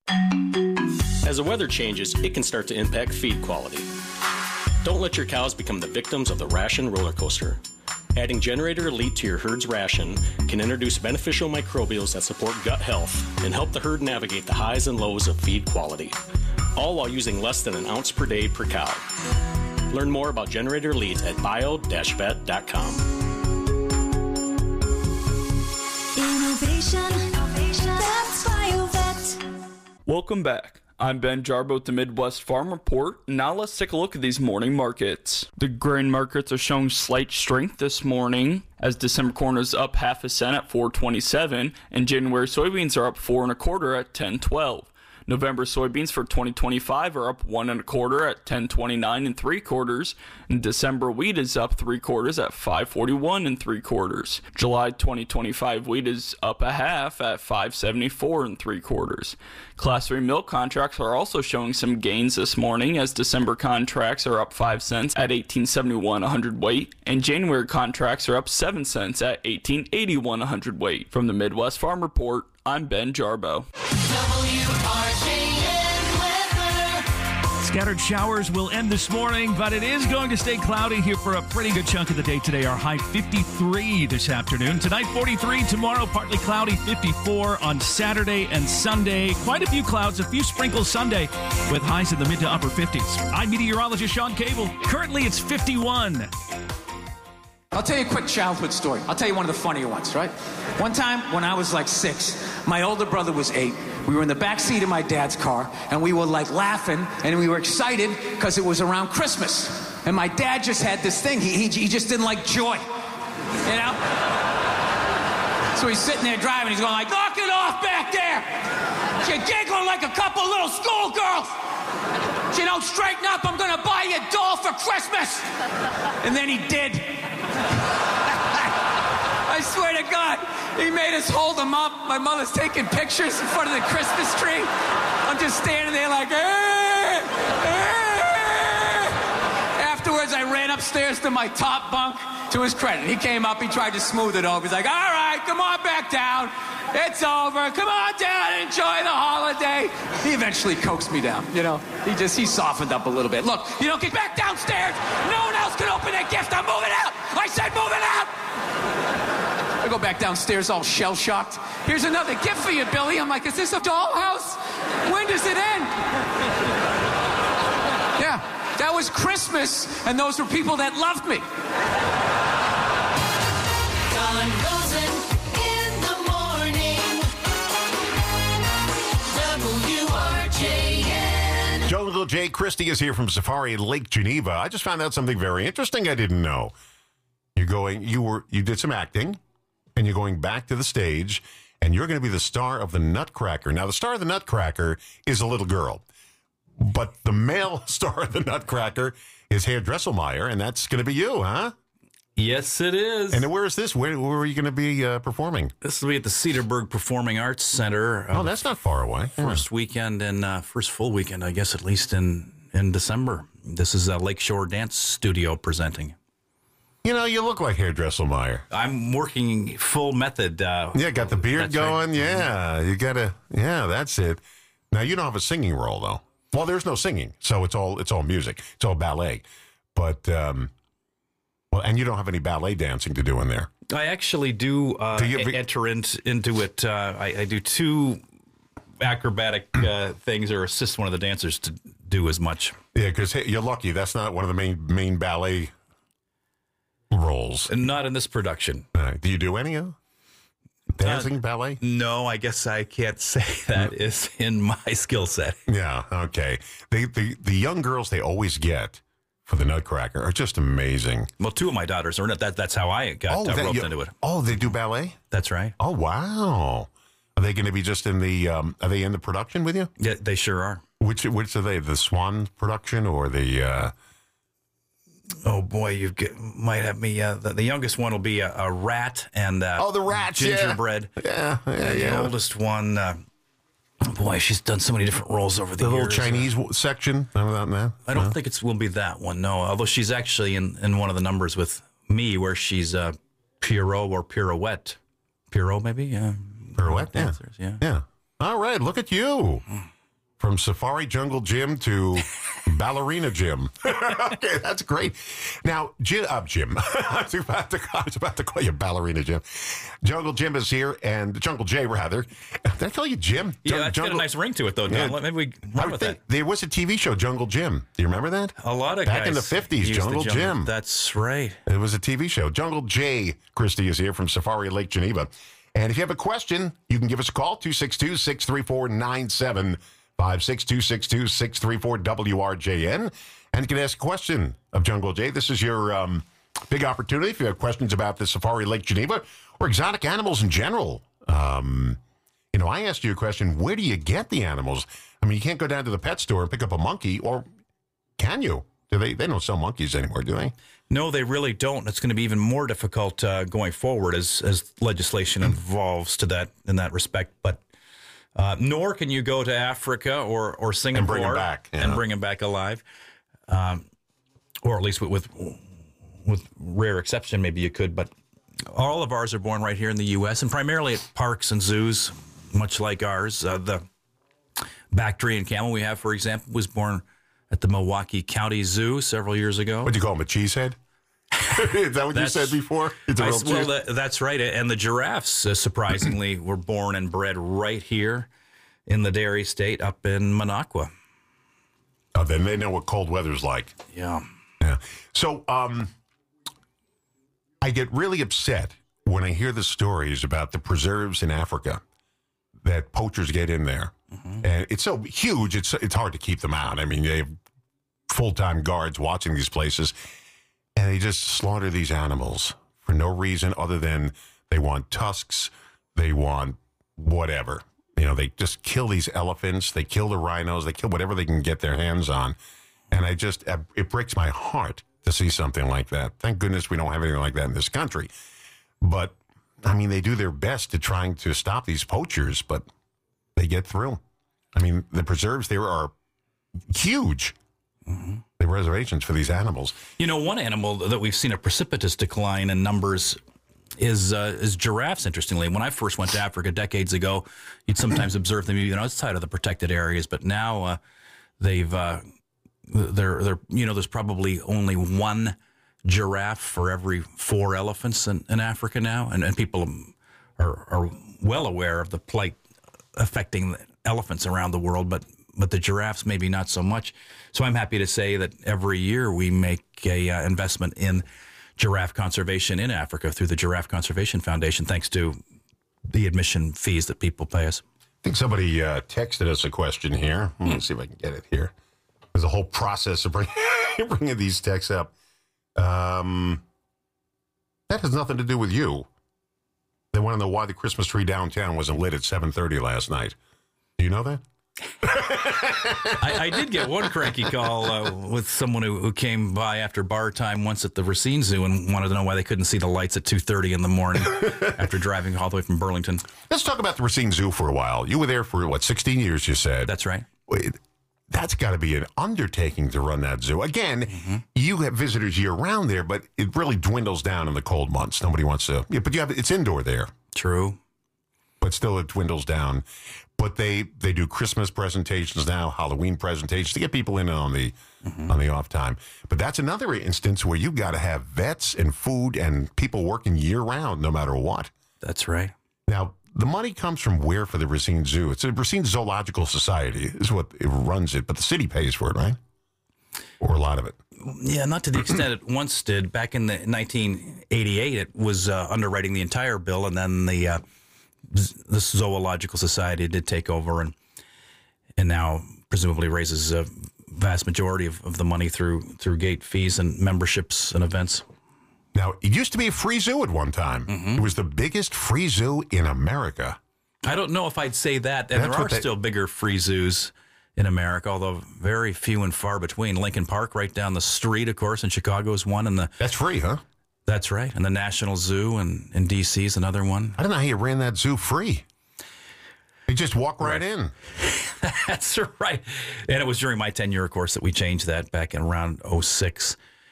As the weather changes, it can start to impact feed quality. Don't let your cows become the victims of the ration roller coaster. Adding Generator Elite to your herd's ration can introduce beneficial microbials that support gut health and help the herd navigate the highs and lows of feed quality, all while using less than an ounce per day per cow. Learn more about Generator Elite at bio dash vet dot com. Innovation, that's BioVet. Welcome back. I'm Ben Jarbo with the Midwest Farm Report. Now let's take a look at these morning markets. The grain markets are showing slight strength this morning, as December corn is up half a cent at four twenty-seven, and January soybeans are up four and a quarter at ten twelve. November soybeans for twenty twenty-five are up one and a quarter at ten twenty-nine and three quarters, and December wheat is up three quarters at five forty-one and three quarters. July twenty twenty-five wheat is up a half at five seventy-four and three quarters. Class three milk contracts are also showing some gains this morning, as December contracts are up five cents at eighteen seventy-one a hundredweight, and January contracts are up seven cents at eighteen eighty-one a hundredweight. From the Midwest Farm Report, I'm Ben Jarbo. W R J N weather. Scattered showers will end this morning, but it is going to stay cloudy here for a pretty good chunk of the day today. Our high fifty-three this afternoon. Tonight forty-three, tomorrow partly cloudy, fifty-four on Saturday and Sunday. Quite a few clouds, a few sprinkles Sunday with highs in the mid to upper fifties. I'm meteorologist Sean Cable. Currently it's fifty-one. I'll tell you a quick childhood story. I'll tell you one of the funnier ones, right? One time when I was like six, my older brother was eight. We were in the back seat of my dad's car, and we were like laughing, and we were excited because it was around Christmas. And my dad just had this thing. He, he, he just didn't like joy, you know? So he's sitting there driving. He's going like, knock it off back there. You're giggling like a couple little schoolgirls. You don't straighten up, I'm going to buy you a doll for Christmas. And then he did. I swear to God, he made us hold him up. My mother's taking pictures in front of the Christmas tree. I'm just standing there like, eh, eh. Afterwards, I ran upstairs to my top bunk. To his credit, he came up, he tried to smooth it over. He's like, all right, come on back down. It's over. Come on down and enjoy the holiday. He eventually coaxed me down, you know. He just, he softened up a little bit. Look, you don't get back downstairs. No one else can open that gift. I'm moving out. I said moving out. I go back downstairs all shell-shocked. Here's another gift for you, Billy. I'm like, is this a dollhouse? When does it end? Yeah, that was Christmas, and those were people that loved me. Don Rosen in the morning. W R J N. Jungle J. Christie is here from Safari Lake Geneva. I just found out something very interesting I didn't know. You're going, you were, you did some acting, and you're going back to the stage, and you're going to be the star of the Nutcracker. Now, the star of the Nutcracker is a little girl, but the male star of the Nutcracker is Herr Dresselmeyer, and that's going to be you, huh? Yes, it is. And where is this? Where, where are you going to be uh, performing? This will be at the Cedarburg Performing Arts Center. Oh, that's not far away. First weekend and uh, first full weekend, I guess, at least in, in December. This is a Lakeshore Dance Studio presenting. You know, you look like Herr Dresselmeyer. I'm working full method. Uh, yeah, got the beard going. Right. Yeah, you got to, yeah, that's it. Now, you don't have a singing role, though. Well, there's no singing, so it's all it's all music. It's all ballet. But, um, well, and you don't have any ballet dancing to do in there. I actually do, uh, do you, enter in, into it. Uh, I, I do two acrobatic uh, things or assist one of the dancers to do as much. Yeah, because hey, you're lucky. That's not one of the main main ballet roles. Not in this production. Uh, do you do any of dancing, uh, ballet? No, I guess I can't say that no. is in my skill set. Yeah, okay. They, the, the young girls they always get for the Nutcracker are just amazing. Well, two of my daughters are in it. That, that's how I got oh, uh, that, roped you, into it. Oh, they do ballet? That's right. Oh, wow. Are they going to be just in the, um, are they in the production with you? Yeah, they sure are. Which which are they, the Swan production or the... Uh... Oh, boy, you might have me, uh, the, the youngest one will be a, a rat and uh, oh, the rats, gingerbread. Yeah, yeah, yeah. The yeah. oldest one, uh, oh boy, she's done so many different roles over the, the years. The little Chinese uh, section? Remember that, man? I don't no? think it will be that one, no. Although she's actually in, in one of the numbers with me where she's uh, Pierrot or Pirouette. Pierrot, maybe? Yeah. Pirouette, yeah. Dancers, yeah. Yeah. All right, look at you. From Safari Jungle Gym to Ballerina Gym. Okay, that's great. Now, Jim, uh, Jim. I, was about to, I was about to call you Ballerina Jim. Jungle Jim is here, and Jungle J, rather. Did I call you Jim? Yeah, that's Jungle, got a nice ring to it, though, Don. Yeah, maybe we run with that. There was a T V show, Jungle Jim. Do you remember that? A lot of Back guys in the fifties, Jungle, jungle Jim. That's right. It was a T V show. Jungle J, Christie is here from Safari Lake Geneva. And if you have a question, you can give us a call, two six two, six three four, nine seven five six, two six two, six three four, W R J N. And you can ask a question of Jungle J. This is your um, big opportunity if you have questions about the Safari Lake Geneva or exotic animals in general. Um, you know, Now, I asked you a question, where do you get the animals? I mean, you can't go down to the pet store and pick up a monkey, or can you? Do they? They don't sell monkeys anymore, do they? No, they really don't. It's going to be even more difficult uh, going forward as as legislation evolves to that in that respect. But uh, nor can you go to Africa or or Singapore and bring them back, yeah. and bring them back alive, um, or at least with, with with rare exception, maybe you could. But all of ours are born right here in the U S and primarily at parks and zoos, much like ours. Uh, the Bactrian camel we have, for example, was born at the Milwaukee County Zoo several years ago. What do you call him, a cheesehead? Is that what That's, you said before? It's a I, real well, cheese? that, that's right. And the giraffes, uh, surprisingly, were born and bred right here in the dairy state up in Minocqua. Oh, then they know what cold weather's like. Yeah. Yeah. So um, I get really upset when I hear the stories about the preserves in Africa that poachers get in there. Mm-hmm. And it's so huge, it's it's hard to keep them out. I mean, they have full-time guards watching these places, and they just slaughter these animals for no reason other than they want tusks, they want whatever. You know, they just kill these elephants, they kill the rhinos, they kill whatever they can get their hands on. And I just, it breaks my heart to see something like that. Thank goodness we don't have anything like that in this country. But, I mean, they do their best to trying to stop these poachers, but they get through. I mean, the preserves there are huge. Mm-hmm. The reservations for these animals. You know, one animal that we've seen a precipitous decline in numbers is uh, is giraffes, interestingly. When I first went to Africa decades ago, you'd sometimes observe them even outside of the protected areas, but now uh, they've, uh, they're, they're, you know, there's probably only one giraffe for every four elephants in, in Africa now, and, and people are, are well aware of the plight affecting elephants around the world, but but the giraffes maybe not so much. So I'm happy to say that every year we make a uh, investment in giraffe conservation in Africa through the Giraffe Conservation Foundation, thanks to the admission fees that people pay us. I think somebody uh, texted us a question here. Let me see if I can get it here. There's a whole process of bring, bringing these texts up. Um, that has nothing to do with you. They want to know why the Christmas tree downtown wasn't lit at seven thirty last night. Do you know that? I, I did get one cranky call uh, with someone who, who came by after bar time once at the Racine Zoo and wanted to know why they couldn't see the lights at two thirty in the morning after driving all the way from Burlington. Let's talk about the Racine Zoo for a while. You were there for, what, sixteen years, you said? That's right. Wait, that's got to be an undertaking to run that zoo. Again, mm-hmm. you have visitors year-round there, but it really dwindles down in the cold months. Nobody wants to... Yeah, but you have it's indoor there. True. But still, it dwindles down. But they, they do Christmas presentations now, Halloween presentations to get people in on the mm-hmm. on the off time. But that's another instance where you got to have vets and food and people working year round, no matter what. That's right. Now the money comes from where for the Racine Zoo? It's the Racine Zoological Society is what it runs it, but the city pays for it, right? Or a lot of it. Yeah, not to the extent it once did. Back in the nineteen eighty-eight, it was uh, underwriting the entire bill, and then the. Uh, The Zoological Society did take over and and now presumably raises a vast majority of, of the money through through gate fees and memberships and events. Now, it used to be a free zoo at one time. Mm-hmm. It was the biggest free zoo in America. I don't know if I'd say that. And That's there are they... still bigger free zoos in America, although very few and far between. Lincoln Park right down the street, of course, in Chicago is one. And the That's free, huh? That's right. And the National Zoo in, in D C is another one. I don't know how you ran that zoo free. You just walk right, right in. That's right. And it was during my tenure, of course, that we changed that back in around oh six.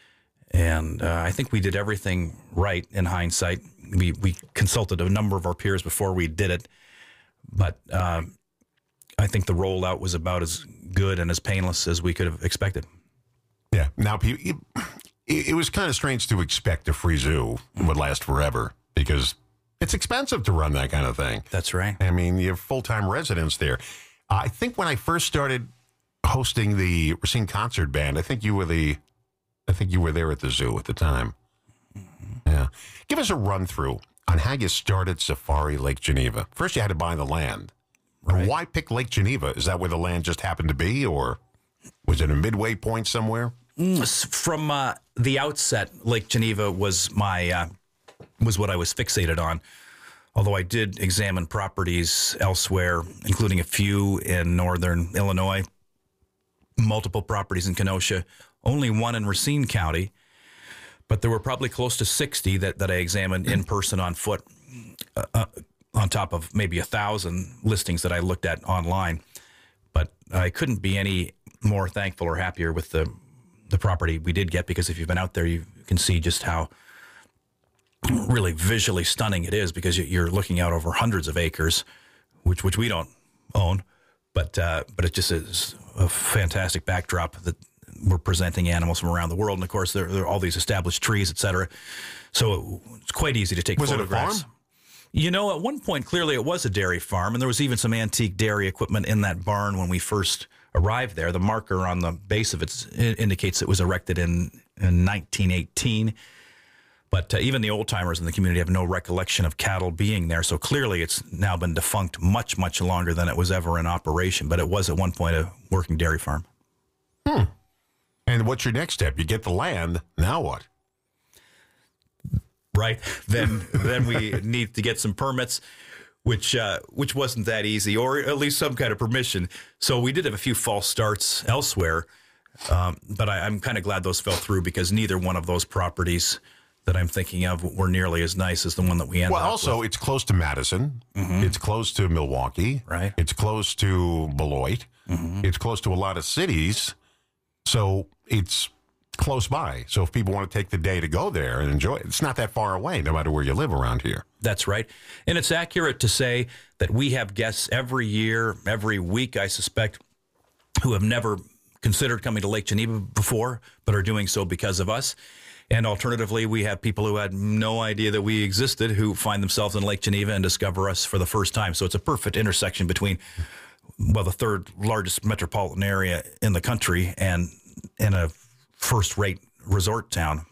And uh, I think we did everything right in hindsight. We we consulted a number of our peers before we did it. But uh, I think the rollout was about as good and as painless as we could have expected. Yeah. Now, people... It was kind of strange to expect a free zoo would last forever because it's expensive to run that kind of thing. That's right. I mean, you have full-time residents there. I think when I first started hosting the Racine Concert Band, I think you were the, I think you were there at the zoo at the time. Mm-hmm. Yeah. Give us a run-through on how you started Safari Lake Geneva. First, you had to buy the land. Right. Why pick Lake Geneva? Is that where the land just happened to be, or was it a midway point somewhere? From uh, the outset, Lake Geneva was my uh, was what I was fixated on. although I did examine properties elsewhere, including a few in northern Illinois, multiple properties in Kenosha, only one in Racine County, but there were probably close to sixty that, that I examined in person on foot, uh, uh, on top of maybe a thousand listings that I looked at online. But I couldn't be any more thankful or happier with the the property we did get, because if you've been out there, you can see just how really visually stunning it is, because you're looking out over hundreds of acres, which which we don't own, but uh, but it just is a fantastic backdrop that we're presenting animals from around the world, and of course there, there are all these established trees, et cetera. So it's quite easy to take was photographs. Was it a farm? You know, at one point, clearly it was a dairy farm, and there was even some antique dairy equipment in that barn when we first arrived there. The marker on the base of it indicates it was erected in, in nineteen eighteen. But uh, even the old-timers in the community have no recollection of cattle being there, so clearly it's now been defunct much, much longer than it was ever in operation. But it was at one point a working dairy farm. Hmm. And what's your next step? You get the land, now what? Right. Then then we need to get some permits, which uh, which wasn't that easy, or at least some kind of permission. So we did have a few false starts elsewhere, um, but I, I'm kind of glad those fell through, because neither one of those properties that I'm thinking of were nearly as nice as the one that we ended well, up also, with. it's close to Madison. Mm-hmm. It's close to Milwaukee. Right. It's close to Beloit. Mm-hmm. It's close to a lot of cities. So it's close by. So if people want to take the day to go there and enjoy it, it's not that far away, no matter where you live around here. That's right. And it's accurate to say that we have guests every year, every week, I suspect, who have never considered coming to Lake Geneva before, but are doing so because of us. And alternatively, we have people who had no idea that we existed, who find themselves in Lake Geneva and discover us for the first time. So it's a perfect intersection between, well, the third largest metropolitan area in the country and, and a first-rate resort town.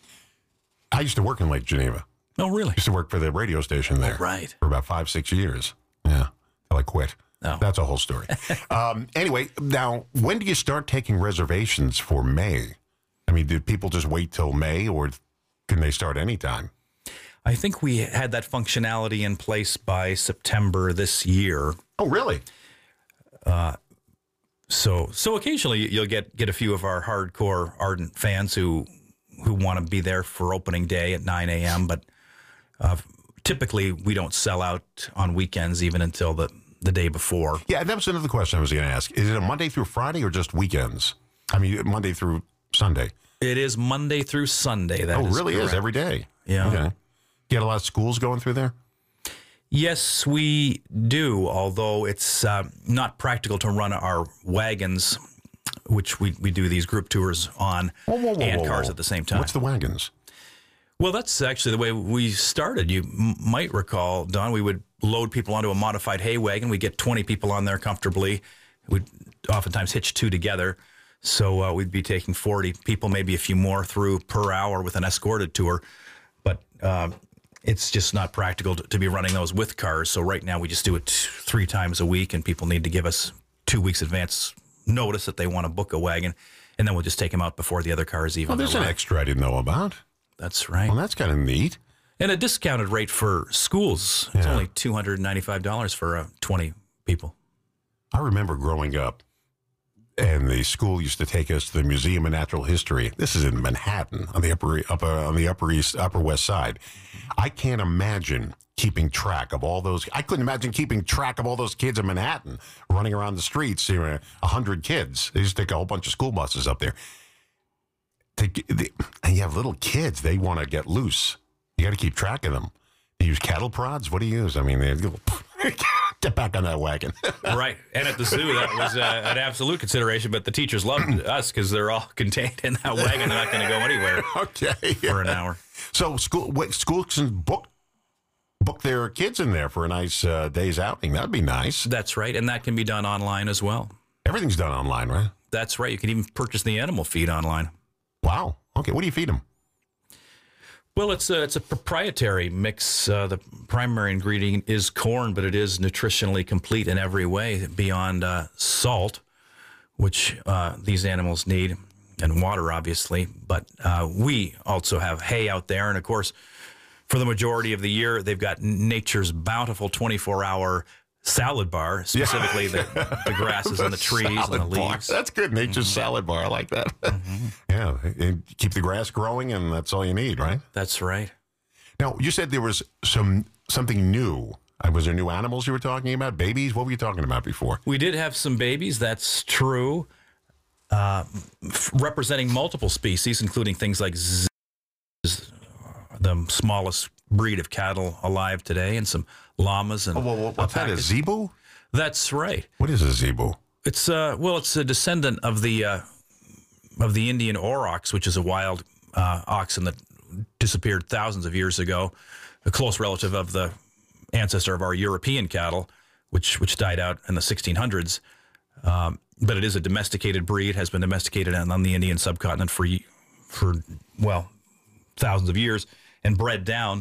I used to work in Lake Geneva. Oh, really? I used to work for the radio station there. Oh, right. For about five, six years. Yeah. Till I quit. Oh. That's a whole story. um, anyway, now, when do you start taking reservations for May? I mean, did people just wait till May, or can they start anytime? I think we had that functionality in place by September this year. Oh, really? Uh, so so occasionally you'll get, get a few of our hardcore ardent fans who who want to be there for opening day at nine a.m., but uh, typically we don't sell out on weekends even until the, the day before. Yeah, that was another question I was going to ask. Is it a Monday through Friday or just weekends? I mean, Monday through Sunday. It is Monday through Sunday. That oh, is really correct. is every day. Yeah. Okay. You got a lot of schools going through there? Yes, we do, although it's uh, not practical to run our wagons, which we, we do these group tours on, whoa, whoa, whoa, and whoa, cars whoa. at the same time. What's the wagons? Well, that's actually the way we started. You m- might recall, Don, we would load people onto a modified hay wagon. We'd get twenty people on there comfortably. We'd oftentimes hitch two together. So uh, we'd be taking forty people, maybe a few more through per hour with an escorted tour. But uh, it's just not practical to, to be running those with cars. So right now we just do it t- three times a week, and people need to give us two weeks advance notice that they want to book a wagon, and then we'll just take them out before the other cars even Oh, there's arrive. an extra I didn't know about. That's right. Well, that's kind of neat. And a discounted rate for schools. It's Yeah. only two hundred ninety-five dollars for uh, twenty people. I remember growing up, and the school used to take us to the Museum of Natural History. This is in Manhattan, on the upper, upper on the upper east, upper west side. I can't imagine keeping track of all those. I couldn't imagine keeping track of all those kids in Manhattan running around the streets. You know, a hundred kids. They just take a whole bunch of school buses up there. To, they, and you have little kids. They want to get loose. You got to keep track of them. You use cattle prods? What do you use? I mean, they go, get back on that wagon. Right. And at the zoo, that was uh, an absolute consideration, but the teachers loved us because they're all contained in that wagon. They're not going to go anywhere okay, for an hour. So school what, schools can book book their kids in there for a nice uh, day's outing. That'd be nice. That's right. And that can be done online as well. Everything's done online, right? That's right. You can even purchase the animal feed online. Wow. Okay. What do you feed them? Well, it's a, it's a proprietary mix. Uh, the primary ingredient is corn, but it is nutritionally complete in every way beyond uh, salt, which uh, these animals need, and water, obviously. But uh, we also have hay out there. And, of course, for the majority of the year, they've got nature's bountiful twenty-four hour salad bar, specifically the, the grasses and the trees and the bar. leaves. That's good. Nature's mm-hmm. salad bar. I like that. Mm-hmm. Yeah. And keep the grass growing, and that's all you need, right? That's right. Now, you said there was some something new. Uh, was there new animals you were talking about? Babies? What were you talking about before? We did have some babies. That's true. Uh, f- representing multiple species, including things like z- the smallest breed of cattle alive today, and some llamas and oh, well, what's that, a zebu? That's right. What is a zebu? It's uh, well, it's a descendant of the uh, of the Indian aurochs, which is a wild uh, oxen that disappeared thousands of years ago, a close relative of the ancestor of our European cattle, which which died out in the sixteen hundreds. Um, but it is a domesticated breed, has been domesticated on, on the Indian subcontinent for for well thousands of years and bred down.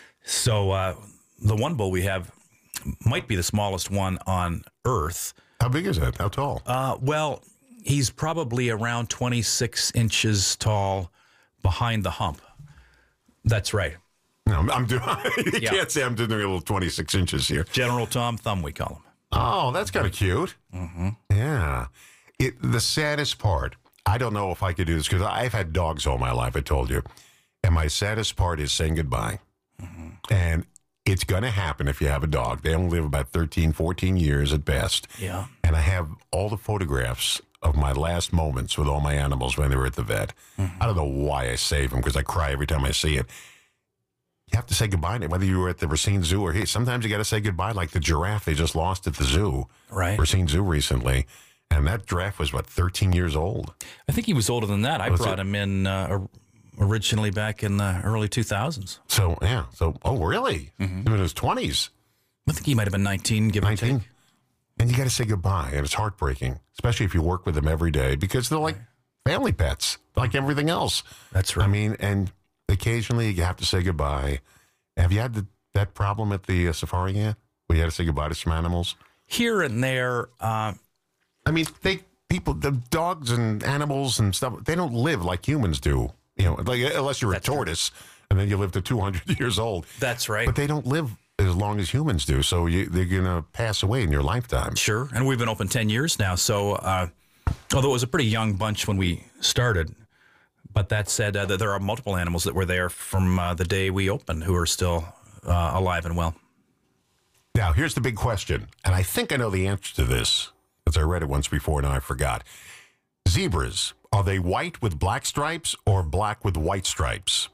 So uh, the one bull we have might be the smallest one on Earth. How big is it? How tall? Uh, well, he's probably around twenty-six inches tall behind the hump. That's right. No, I'm doing. You Yeah. can't say I'm doing a little twenty-six inches here. General Tom Thumb, we call him. Oh, that's kind of cute. Mm-hmm. Yeah. It, the saddest part, I don't know if I could do this because I've had dogs all my life, I told you. And my saddest part is saying goodbye. Mm-hmm. And it's going to happen if you have a dog. They only live about thirteen, fourteen years at best. Yeah. And I have all the photographs of my last moments with all my animals when they were at the vet. Mm-hmm. I don't know why I save them because I cry every time I see it. You have to say goodbye, whether you were at the Racine Zoo or here. Sometimes you got to say goodbye, like the giraffe they just lost at the zoo, right? Racine Zoo recently, and that giraffe was what thirteen years old. I think he was older than that. I Was brought it? him in uh, originally back in the early two thousands. So yeah, so oh really? Mm-hmm. In his twenties. I think he might have been nineteen, give or take. And you got to say goodbye, and it's heartbreaking, especially if you work with them every day because they're like family pets, like everything else. That's right. I mean, and occasionally you have to say goodbye. Have you had the, that problem at the uh, safari yet? Where you had to say goodbye to some animals? Here and there. Uh, I mean, they people, the dogs and animals and stuff, they don't live like humans do. You know, like unless you're a tortoise, and then you live to two hundred years old. That's right. But they don't live as long as humans do, so you, they're going to pass away in your lifetime. Sure, and we've been open ten years now, so uh, although it was a pretty young bunch when we started, but that said, uh, there are multiple animals that were there from uh, the day we opened who are still uh, alive and well. Now, here's the big question, and I think I know the answer to this, because I read it once before, now I forgot. Zebras, are they white with black stripes or black with white stripes?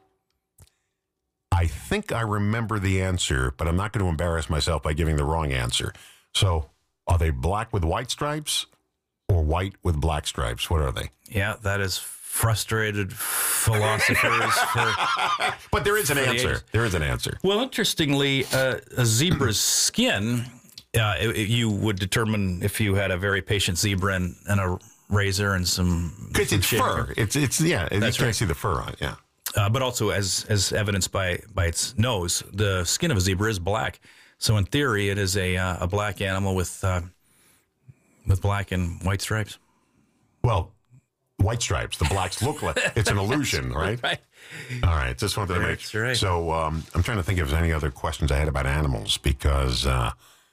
I think I remember the answer, but I'm not going to embarrass myself by giving the wrong answer. So, are they black with white stripes or white with black stripes? What are they? Yeah, that is frustrated philosophers. for But there is an for the answer. ages. There is an answer. Well, interestingly, uh, a zebra's skin, uh, it, it- you would determine if you had a very patient zebra and, and a razor and some. Because some it's shaving fur. cream. It's, it's yeah, you That's can't right. see the fur on it, yeah. Uh, but also, as as evidenced by by its nose, the skin of a zebra is black. So in theory, it is a uh, a black animal with uh, with black and white stripes. Well, white stripes. The blacks look like it's an illusion, right? Right. All right. Just wanted to make That's right. So um, I'm trying to think if there's any other questions I had about animals because uh,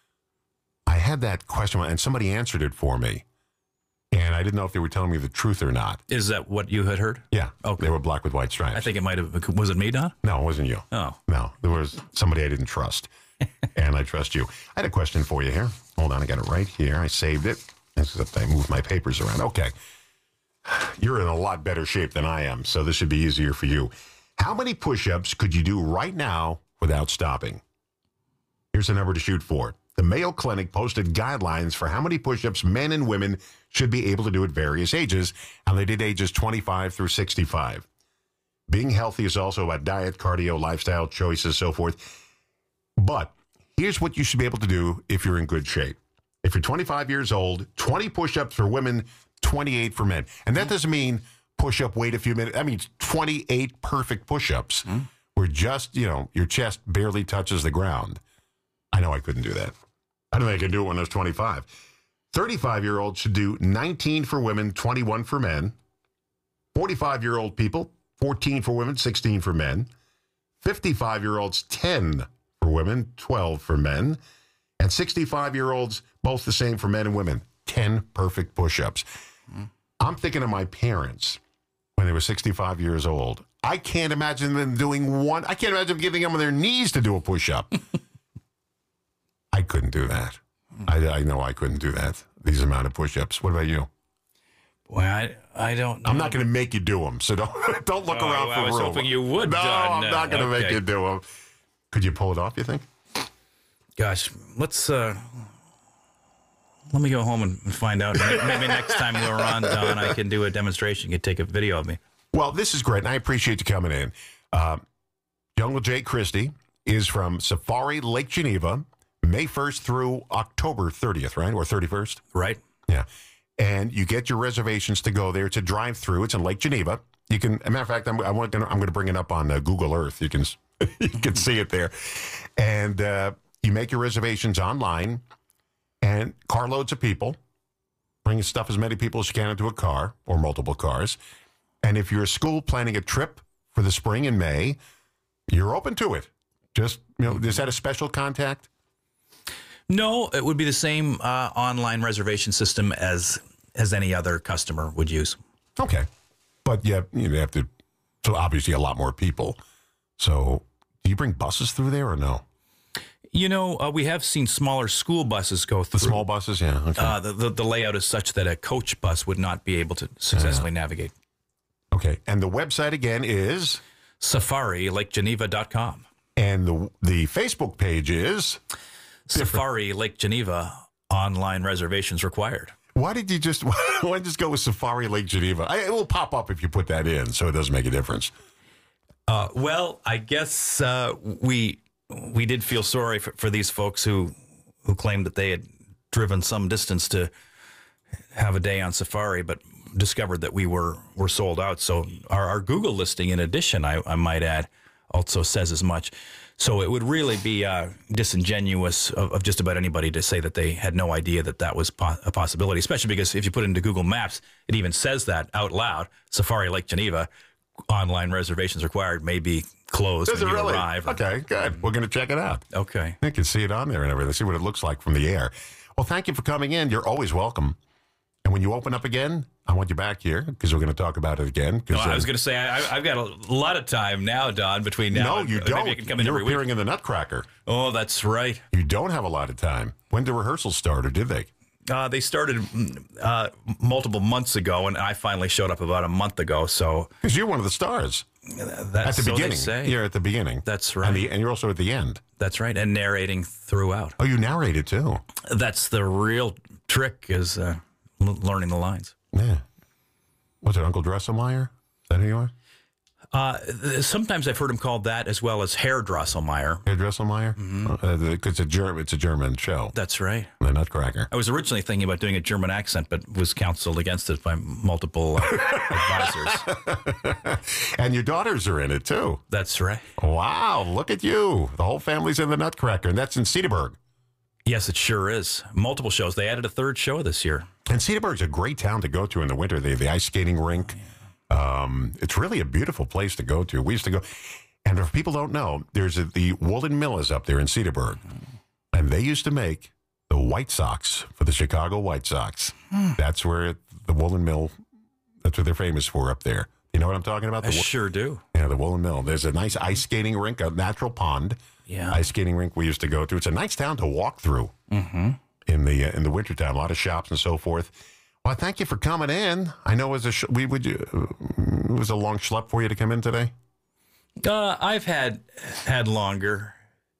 I had that question and somebody answered it for me, and I didn't know if they were telling me the truth or not. Is that what you had heard? Yeah. Okay. They were black with white stripes. I think it might have. Was it me, Don? No, it wasn't you. Oh. No, there was somebody I didn't trust, and I trust you. I had a question for you here. Hold on, I got it right here. I saved it. Except I moved my papers around. Okay. You're in a lot better shape than I am, so this should be easier for you. How many push-ups could you do right now without stopping? Here's the number to shoot for. The Mayo Clinic posted guidelines for how many push-ups men and women should be able to do at various ages, and they did ages twenty-five through sixty-five. Being healthy is also about diet, cardio, lifestyle choices, so forth. But here's what you should be able to do if you're in good shape. If you're twenty-five years old, twenty push-ups for women, twenty-eight for men. And that doesn't mean push-up, wait a few minutes. That means twenty-eight perfect push-ups Mm-hmm. where just, you know, your chest barely touches the ground. I know I couldn't do that. I don't think I could do it when I was twenty-five. thirty-five-year-olds should do nineteen for women, twenty-one for men. forty-five-year-old people, fourteen for women, sixteen for men. fifty-five-year-olds, ten for women, twelve for men. And sixty-five-year-olds, both the same for men and women, ten perfect push-ups. Mm-hmm. I'm thinking of my parents when they were sixty-five years old. I can't imagine them doing one. I can't imagine giving them on their knees to do a push-up. I couldn't do that. I, I know I couldn't do that, these amount of push-ups. What about you? Well, I, I don't know. I'm not going to make you do them, so don't don't look Oh, around for I was room. hoping you would, No, Don. I'm not going to Okay. make you do them. Could you pull it off, you think? Gosh, let's, uh, let me go home and find out. Maybe next time we're on, Don, I can do a demonstration. You can take a video of me. Well, this is great, and I appreciate you coming in. Uh, Jungle Jay Christie is from Safari Lake Geneva, May first through October thirtieth, right? Or thirty-first? Right. Yeah. And you get your reservations to go there. It's a drive-through. It's in Lake Geneva. You can, as a matter of fact, I'm, I want to, I'm going to bring it up on uh, Google Earth. You can you can see it there. And uh, you make your reservations online, and carloads of people. Bring stuff as many people as you can into a car or multiple cars. And if you're a school planning a trip for the spring in May, you're open to it. Just, you know, is that a special contact? No, it would be the same uh, online reservation system as as any other customer would use. Okay. But yeah, you have to, so obviously a lot more people. So do you bring buses through there or no? You know, uh, we have seen smaller school buses go through. The small buses, yeah. Okay. Uh, the, the, the layout is such that a coach bus would not be able to successfully navigate. Okay. And the website again is? Safari Lake Geneva dot com. And the the Facebook page is? Safari Lake Geneva, online reservations required. Why did you just, why did you just go with Safari Lake Geneva? I, it will pop up if you put that in, so it doesn't make a difference. Uh, well, I guess uh, we we did feel sorry for, for these folks who who claimed that they had driven some distance to have a day on Safari, but discovered that we were were sold out. So our, our Google listing, in addition, I, I might add, also says as much. So it would really be uh, disingenuous of, of just about anybody to say that they had no idea that that was po- a possibility, especially because if you put it into Google Maps, it even says that out loud. Safari Lake Geneva, online reservations required, may be closed Does when it you really? arrive. Okay, good. We're going to check it out. Okay. You can see it on there and everything. See what it looks like from the air. Well, thank you for coming in. You're always welcome. And when you open up again, I want you back here because we're going to talk about it again. No, uh, I was going to say, I, I've got a lot of time now, Don, between now No, and you maybe don't. I can come in You're every week. appearing in the Nutcracker. Oh, that's right. You don't have a lot of time. When did rehearsals start, or did they? Uh, they started uh, multiple months ago, and I finally showed up about a month ago. So, because you're one of the stars that's at the so they beginning. say. You're at the beginning. That's right. And, the, and you're also at the end. That's right, and narrating throughout. Oh, you narrated too. That's the real trick, is uh, l- learning the lines. Yeah. Was it Uncle Drosselmeyer? Is that who you are? Uh, th- sometimes I've heard him called that, as well as Herr Drosselmeyer. Herr Drosselmeyer? Mm-hmm. Uh, it's a German. It's a German show. That's right. The Nutcracker. I was originally thinking about doing a German accent, but was counseled against it by multiple uh, advisors. And your daughters are in it too. That's right. Wow! Look at you. The whole family's in the Nutcracker, and that's in Cedarburg. Yes, it sure is. Multiple shows. They added a third show this year. And Cedarburg's a great town to go to in the winter. They have the ice skating rink. Um, it's really a beautiful place to go to. We used to go, and if people don't know, there's a, the Woolen Mill is up there in Cedarburg, and they used to make the White Sox for the Chicago White Sox. Hmm. That's where the Woolen Mill. That's what they're famous for up there. You know what I'm talking about? I The wo- sure do. Yeah, the Woolen Mill. There's a nice ice skating rink, a natural pond. Yeah. Ice skating rink we used to go to. It's a nice town to walk through Mm-hmm. in the uh, in the wintertime. A lot of shops and so forth. Well, thank you for coming in. I know it was a sh- we would you, uh, it was a long schlep for you to come in today. Uh, I've had had longer.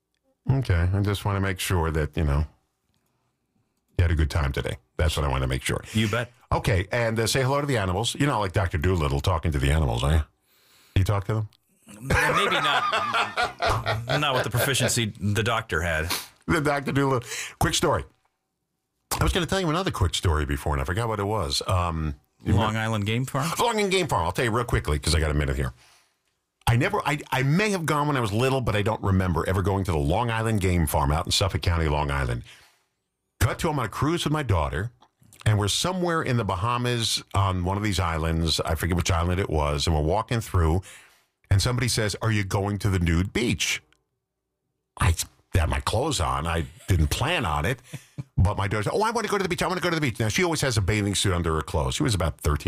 Okay, I just want to make sure that you know you had a good time today. That's what I want to make sure. You bet. Okay, and uh, say hello to the animals. You're not like Doctor Doolittle talking to the animals, are you? You talk to them? Maybe not. Not with the proficiency the doctor had. The Doctor Doolittle. Quick story. I was going to tell you another quick story before, and I forgot what it was. Um, Long Island Game Farm? Long Island Game Farm. I'll tell you real quickly because I got a minute here. I never, I, I may have gone when I was little, but I don't remember ever going to the Long Island Game Farm out in Suffolk County, Long Island. Got to, I'm on a cruise with my daughter, and we're somewhere in the Bahamas on one of these islands. I forget which island it was, and we're walking through, and somebody says, "Are you going to the nude beach?" I had my clothes on. I didn't plan on it, but my daughter said, "Oh, I want to go to the beach. I want to go to the beach." Now, she always has a bathing suit under her clothes. She was about thirteen